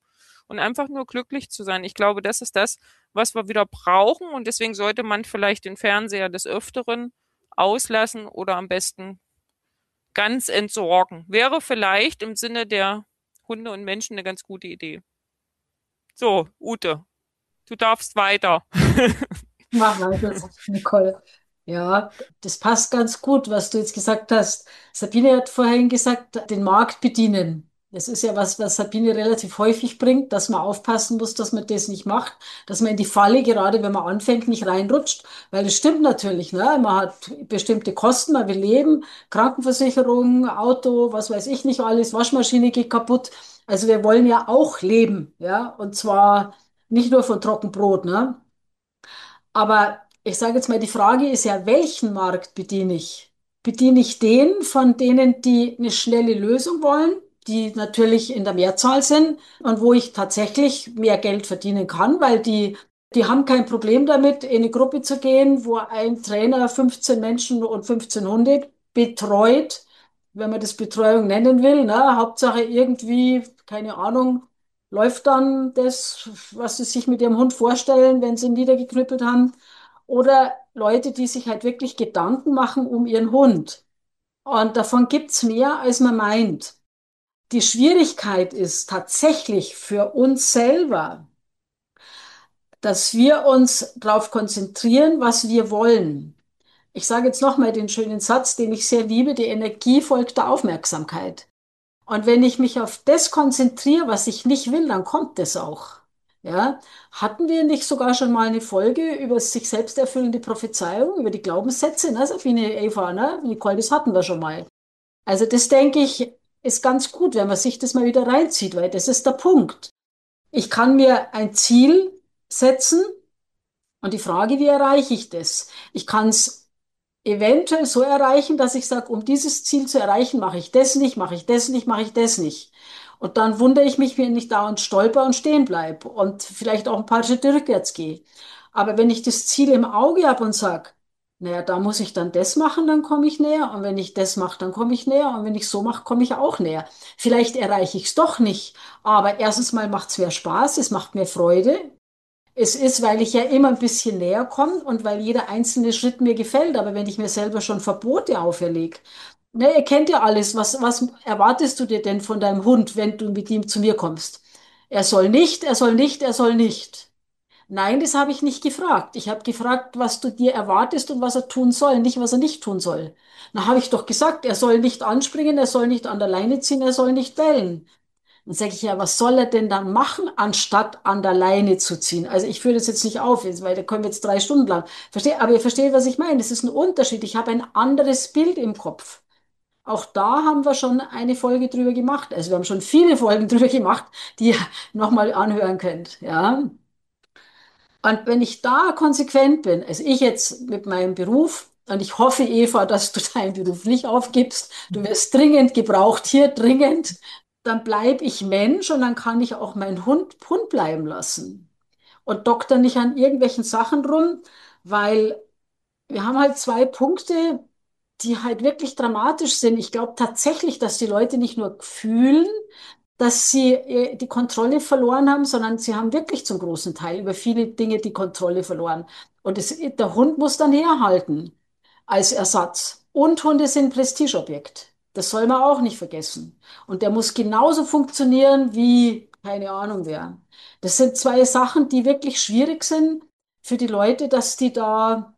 und einfach nur glücklich zu sein. Ich glaube, das ist das, was wir wieder brauchen und deswegen sollte man vielleicht den Fernseher des Öfteren auslassen oder am besten ganz entsorgen. Wäre vielleicht im Sinne der Hunde und Menschen eine ganz gute Idee. So, Ute, du darfst weiter. Mach weiter, Nicole. Ja, das passt ganz gut, was du jetzt gesagt hast. Sabine hat vorhin gesagt, den Markt bedienen. Das ist ja was, was Sabine relativ häufig bringt, dass man aufpassen muss, dass man das nicht macht, dass man in die Falle, gerade wenn man anfängt, nicht reinrutscht. Weil das stimmt natürlich, ne? Man hat bestimmte Kosten, man will leben, Krankenversicherung, Auto, was weiß ich nicht alles, Waschmaschine geht kaputt. Also wir wollen ja auch leben, ja, und zwar nicht nur von Trockenbrot, ne? Aber ich sage jetzt mal, die Frage ist ja, welchen Markt bediene ich? Bediene ich den von denen, die eine schnelle Lösung wollen, die natürlich in der Mehrzahl sind und wo ich tatsächlich mehr Geld verdienen kann, weil die, die haben kein Problem damit, in eine Gruppe zu gehen, wo ein Trainer fünfzehn Menschen und fünfzehn Hunde betreut, wenn man das Betreuung nennen will, ne? Hauptsache irgendwie, keine Ahnung, läuft dann das, was sie sich mit ihrem Hund vorstellen, wenn sie ihn niedergeknüppelt haben. Oder Leute, die sich halt wirklich Gedanken machen um ihren Hund. Und davon gibt's mehr, als man meint. Die Schwierigkeit ist tatsächlich für uns selber, dass wir uns darauf konzentrieren, was wir wollen. Ich sage jetzt nochmal den schönen Satz, den ich sehr liebe, die Energie folgt der Aufmerksamkeit. Und wenn ich mich auf das konzentriere, was ich nicht will, dann kommt das auch. Ja, hatten wir nicht sogar schon mal eine Folge über sich selbst erfüllende Prophezeiung, über die Glaubenssätze, ne, Sabine, Eva, ne? Nicole, das hatten wir schon mal. Also das denke ich, ist ganz gut, wenn man sich das mal wieder reinzieht, weil das ist der Punkt. Ich kann mir ein Ziel setzen und die Frage, wie erreiche ich das? Ich kann es eventuell so erreichen, dass ich sage, um dieses Ziel zu erreichen, mache ich das nicht, mache ich das nicht, mache ich das nicht. Und dann wundere ich mich, wenn ich dauernd stolper und stehen bleibe und vielleicht auch ein paar Schritte rückwärts gehe. Aber wenn ich das Ziel im Auge habe und sage, naja, da muss ich dann das machen, dann komme ich näher. Und wenn ich das mache, dann komme ich näher. Und wenn ich so mache, komme ich auch näher. Vielleicht erreiche ich es doch nicht. Aber erstens mal macht es mir Spaß, es macht mir Freude. Es ist, weil ich ja immer ein bisschen näher komme und weil jeder einzelne Schritt mir gefällt. Aber wenn ich mir selber schon Verbote auferlege, ne, ihr kennt ja alles. Was, was erwartest du dir denn von deinem Hund, wenn du mit ihm zu mir kommst? Er soll nicht, er soll nicht, er soll nicht. Nein, das habe ich nicht gefragt. Ich habe gefragt, was du dir erwartest und was er tun soll, nicht was er nicht tun soll. Na, habe ich doch gesagt, er soll nicht anspringen, er soll nicht an der Leine ziehen, er soll nicht bellen. Dann sage ich ja, was soll er denn dann machen, anstatt an der Leine zu ziehen? Also ich führe das jetzt nicht auf, weil da können wir jetzt drei Stunden lang. Verstehe, aber ihr versteht, was ich meine. Das ist ein Unterschied. Ich habe ein anderes Bild im Kopf. Auch da haben wir schon eine Folge drüber gemacht. Also wir haben schon viele Folgen drüber gemacht, die ihr nochmal anhören könnt. Ja. Und wenn ich da konsequent bin, also ich jetzt mit meinem Beruf, und ich hoffe, Eva, dass du deinen Beruf nicht aufgibst, du wirst dringend gebraucht, hier dringend, dann bleibe ich Mensch und dann kann ich auch meinen Hund Hund bleiben lassen. Und dokter nicht an irgendwelchen Sachen rum, weil wir haben halt zwei Punkte, die halt wirklich dramatisch sind. Ich glaube tatsächlich, dass die Leute nicht nur fühlen, dass sie äh, die Kontrolle verloren haben, sondern sie haben wirklich zum großen Teil über viele Dinge die Kontrolle verloren. Und es, der Hund muss dann herhalten als Ersatz. Und Hunde sind Prestigeobjekt. Das soll man auch nicht vergessen. Und der muss genauso funktionieren wie, keine Ahnung wer. Das sind zwei Sachen, die wirklich schwierig sind für die Leute, dass die da,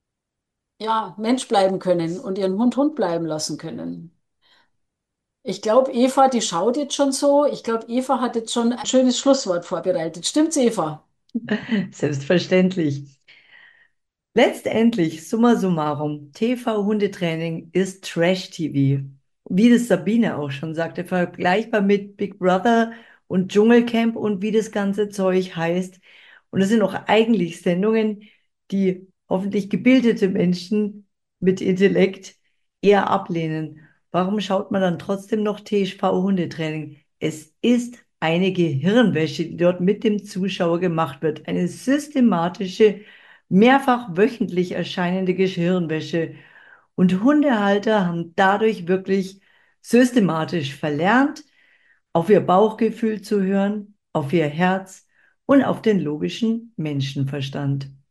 ja, Mensch bleiben können und ihren Hund Hund bleiben lassen können. Ich glaube, Eva, die schaut jetzt schon so. Ich glaube, Eva hat jetzt schon ein schönes Schlusswort vorbereitet. Stimmt's, Eva? Selbstverständlich. Letztendlich, summa summarum, T V-Hundetraining ist Trash-T V. Wie das Sabine auch schon sagte, vergleichbar mit Big Brother und Dschungelcamp und wie das ganze Zeug heißt. Und es sind auch eigentlich Sendungen, die hoffentlich gebildete Menschen mit Intellekt eher ablehnen. Warum schaut man dann trotzdem noch T V-Hundetraining? Es ist eine Gehirnwäsche, die dort mit dem Zuschauer gemacht wird. Eine systematische, mehrfach wöchentlich erscheinende Gehirnwäsche. Und Hundehalter haben dadurch wirklich systematisch verlernt, auf ihr Bauchgefühl zu hören, auf ihr Herz und auf den logischen Menschenverstand.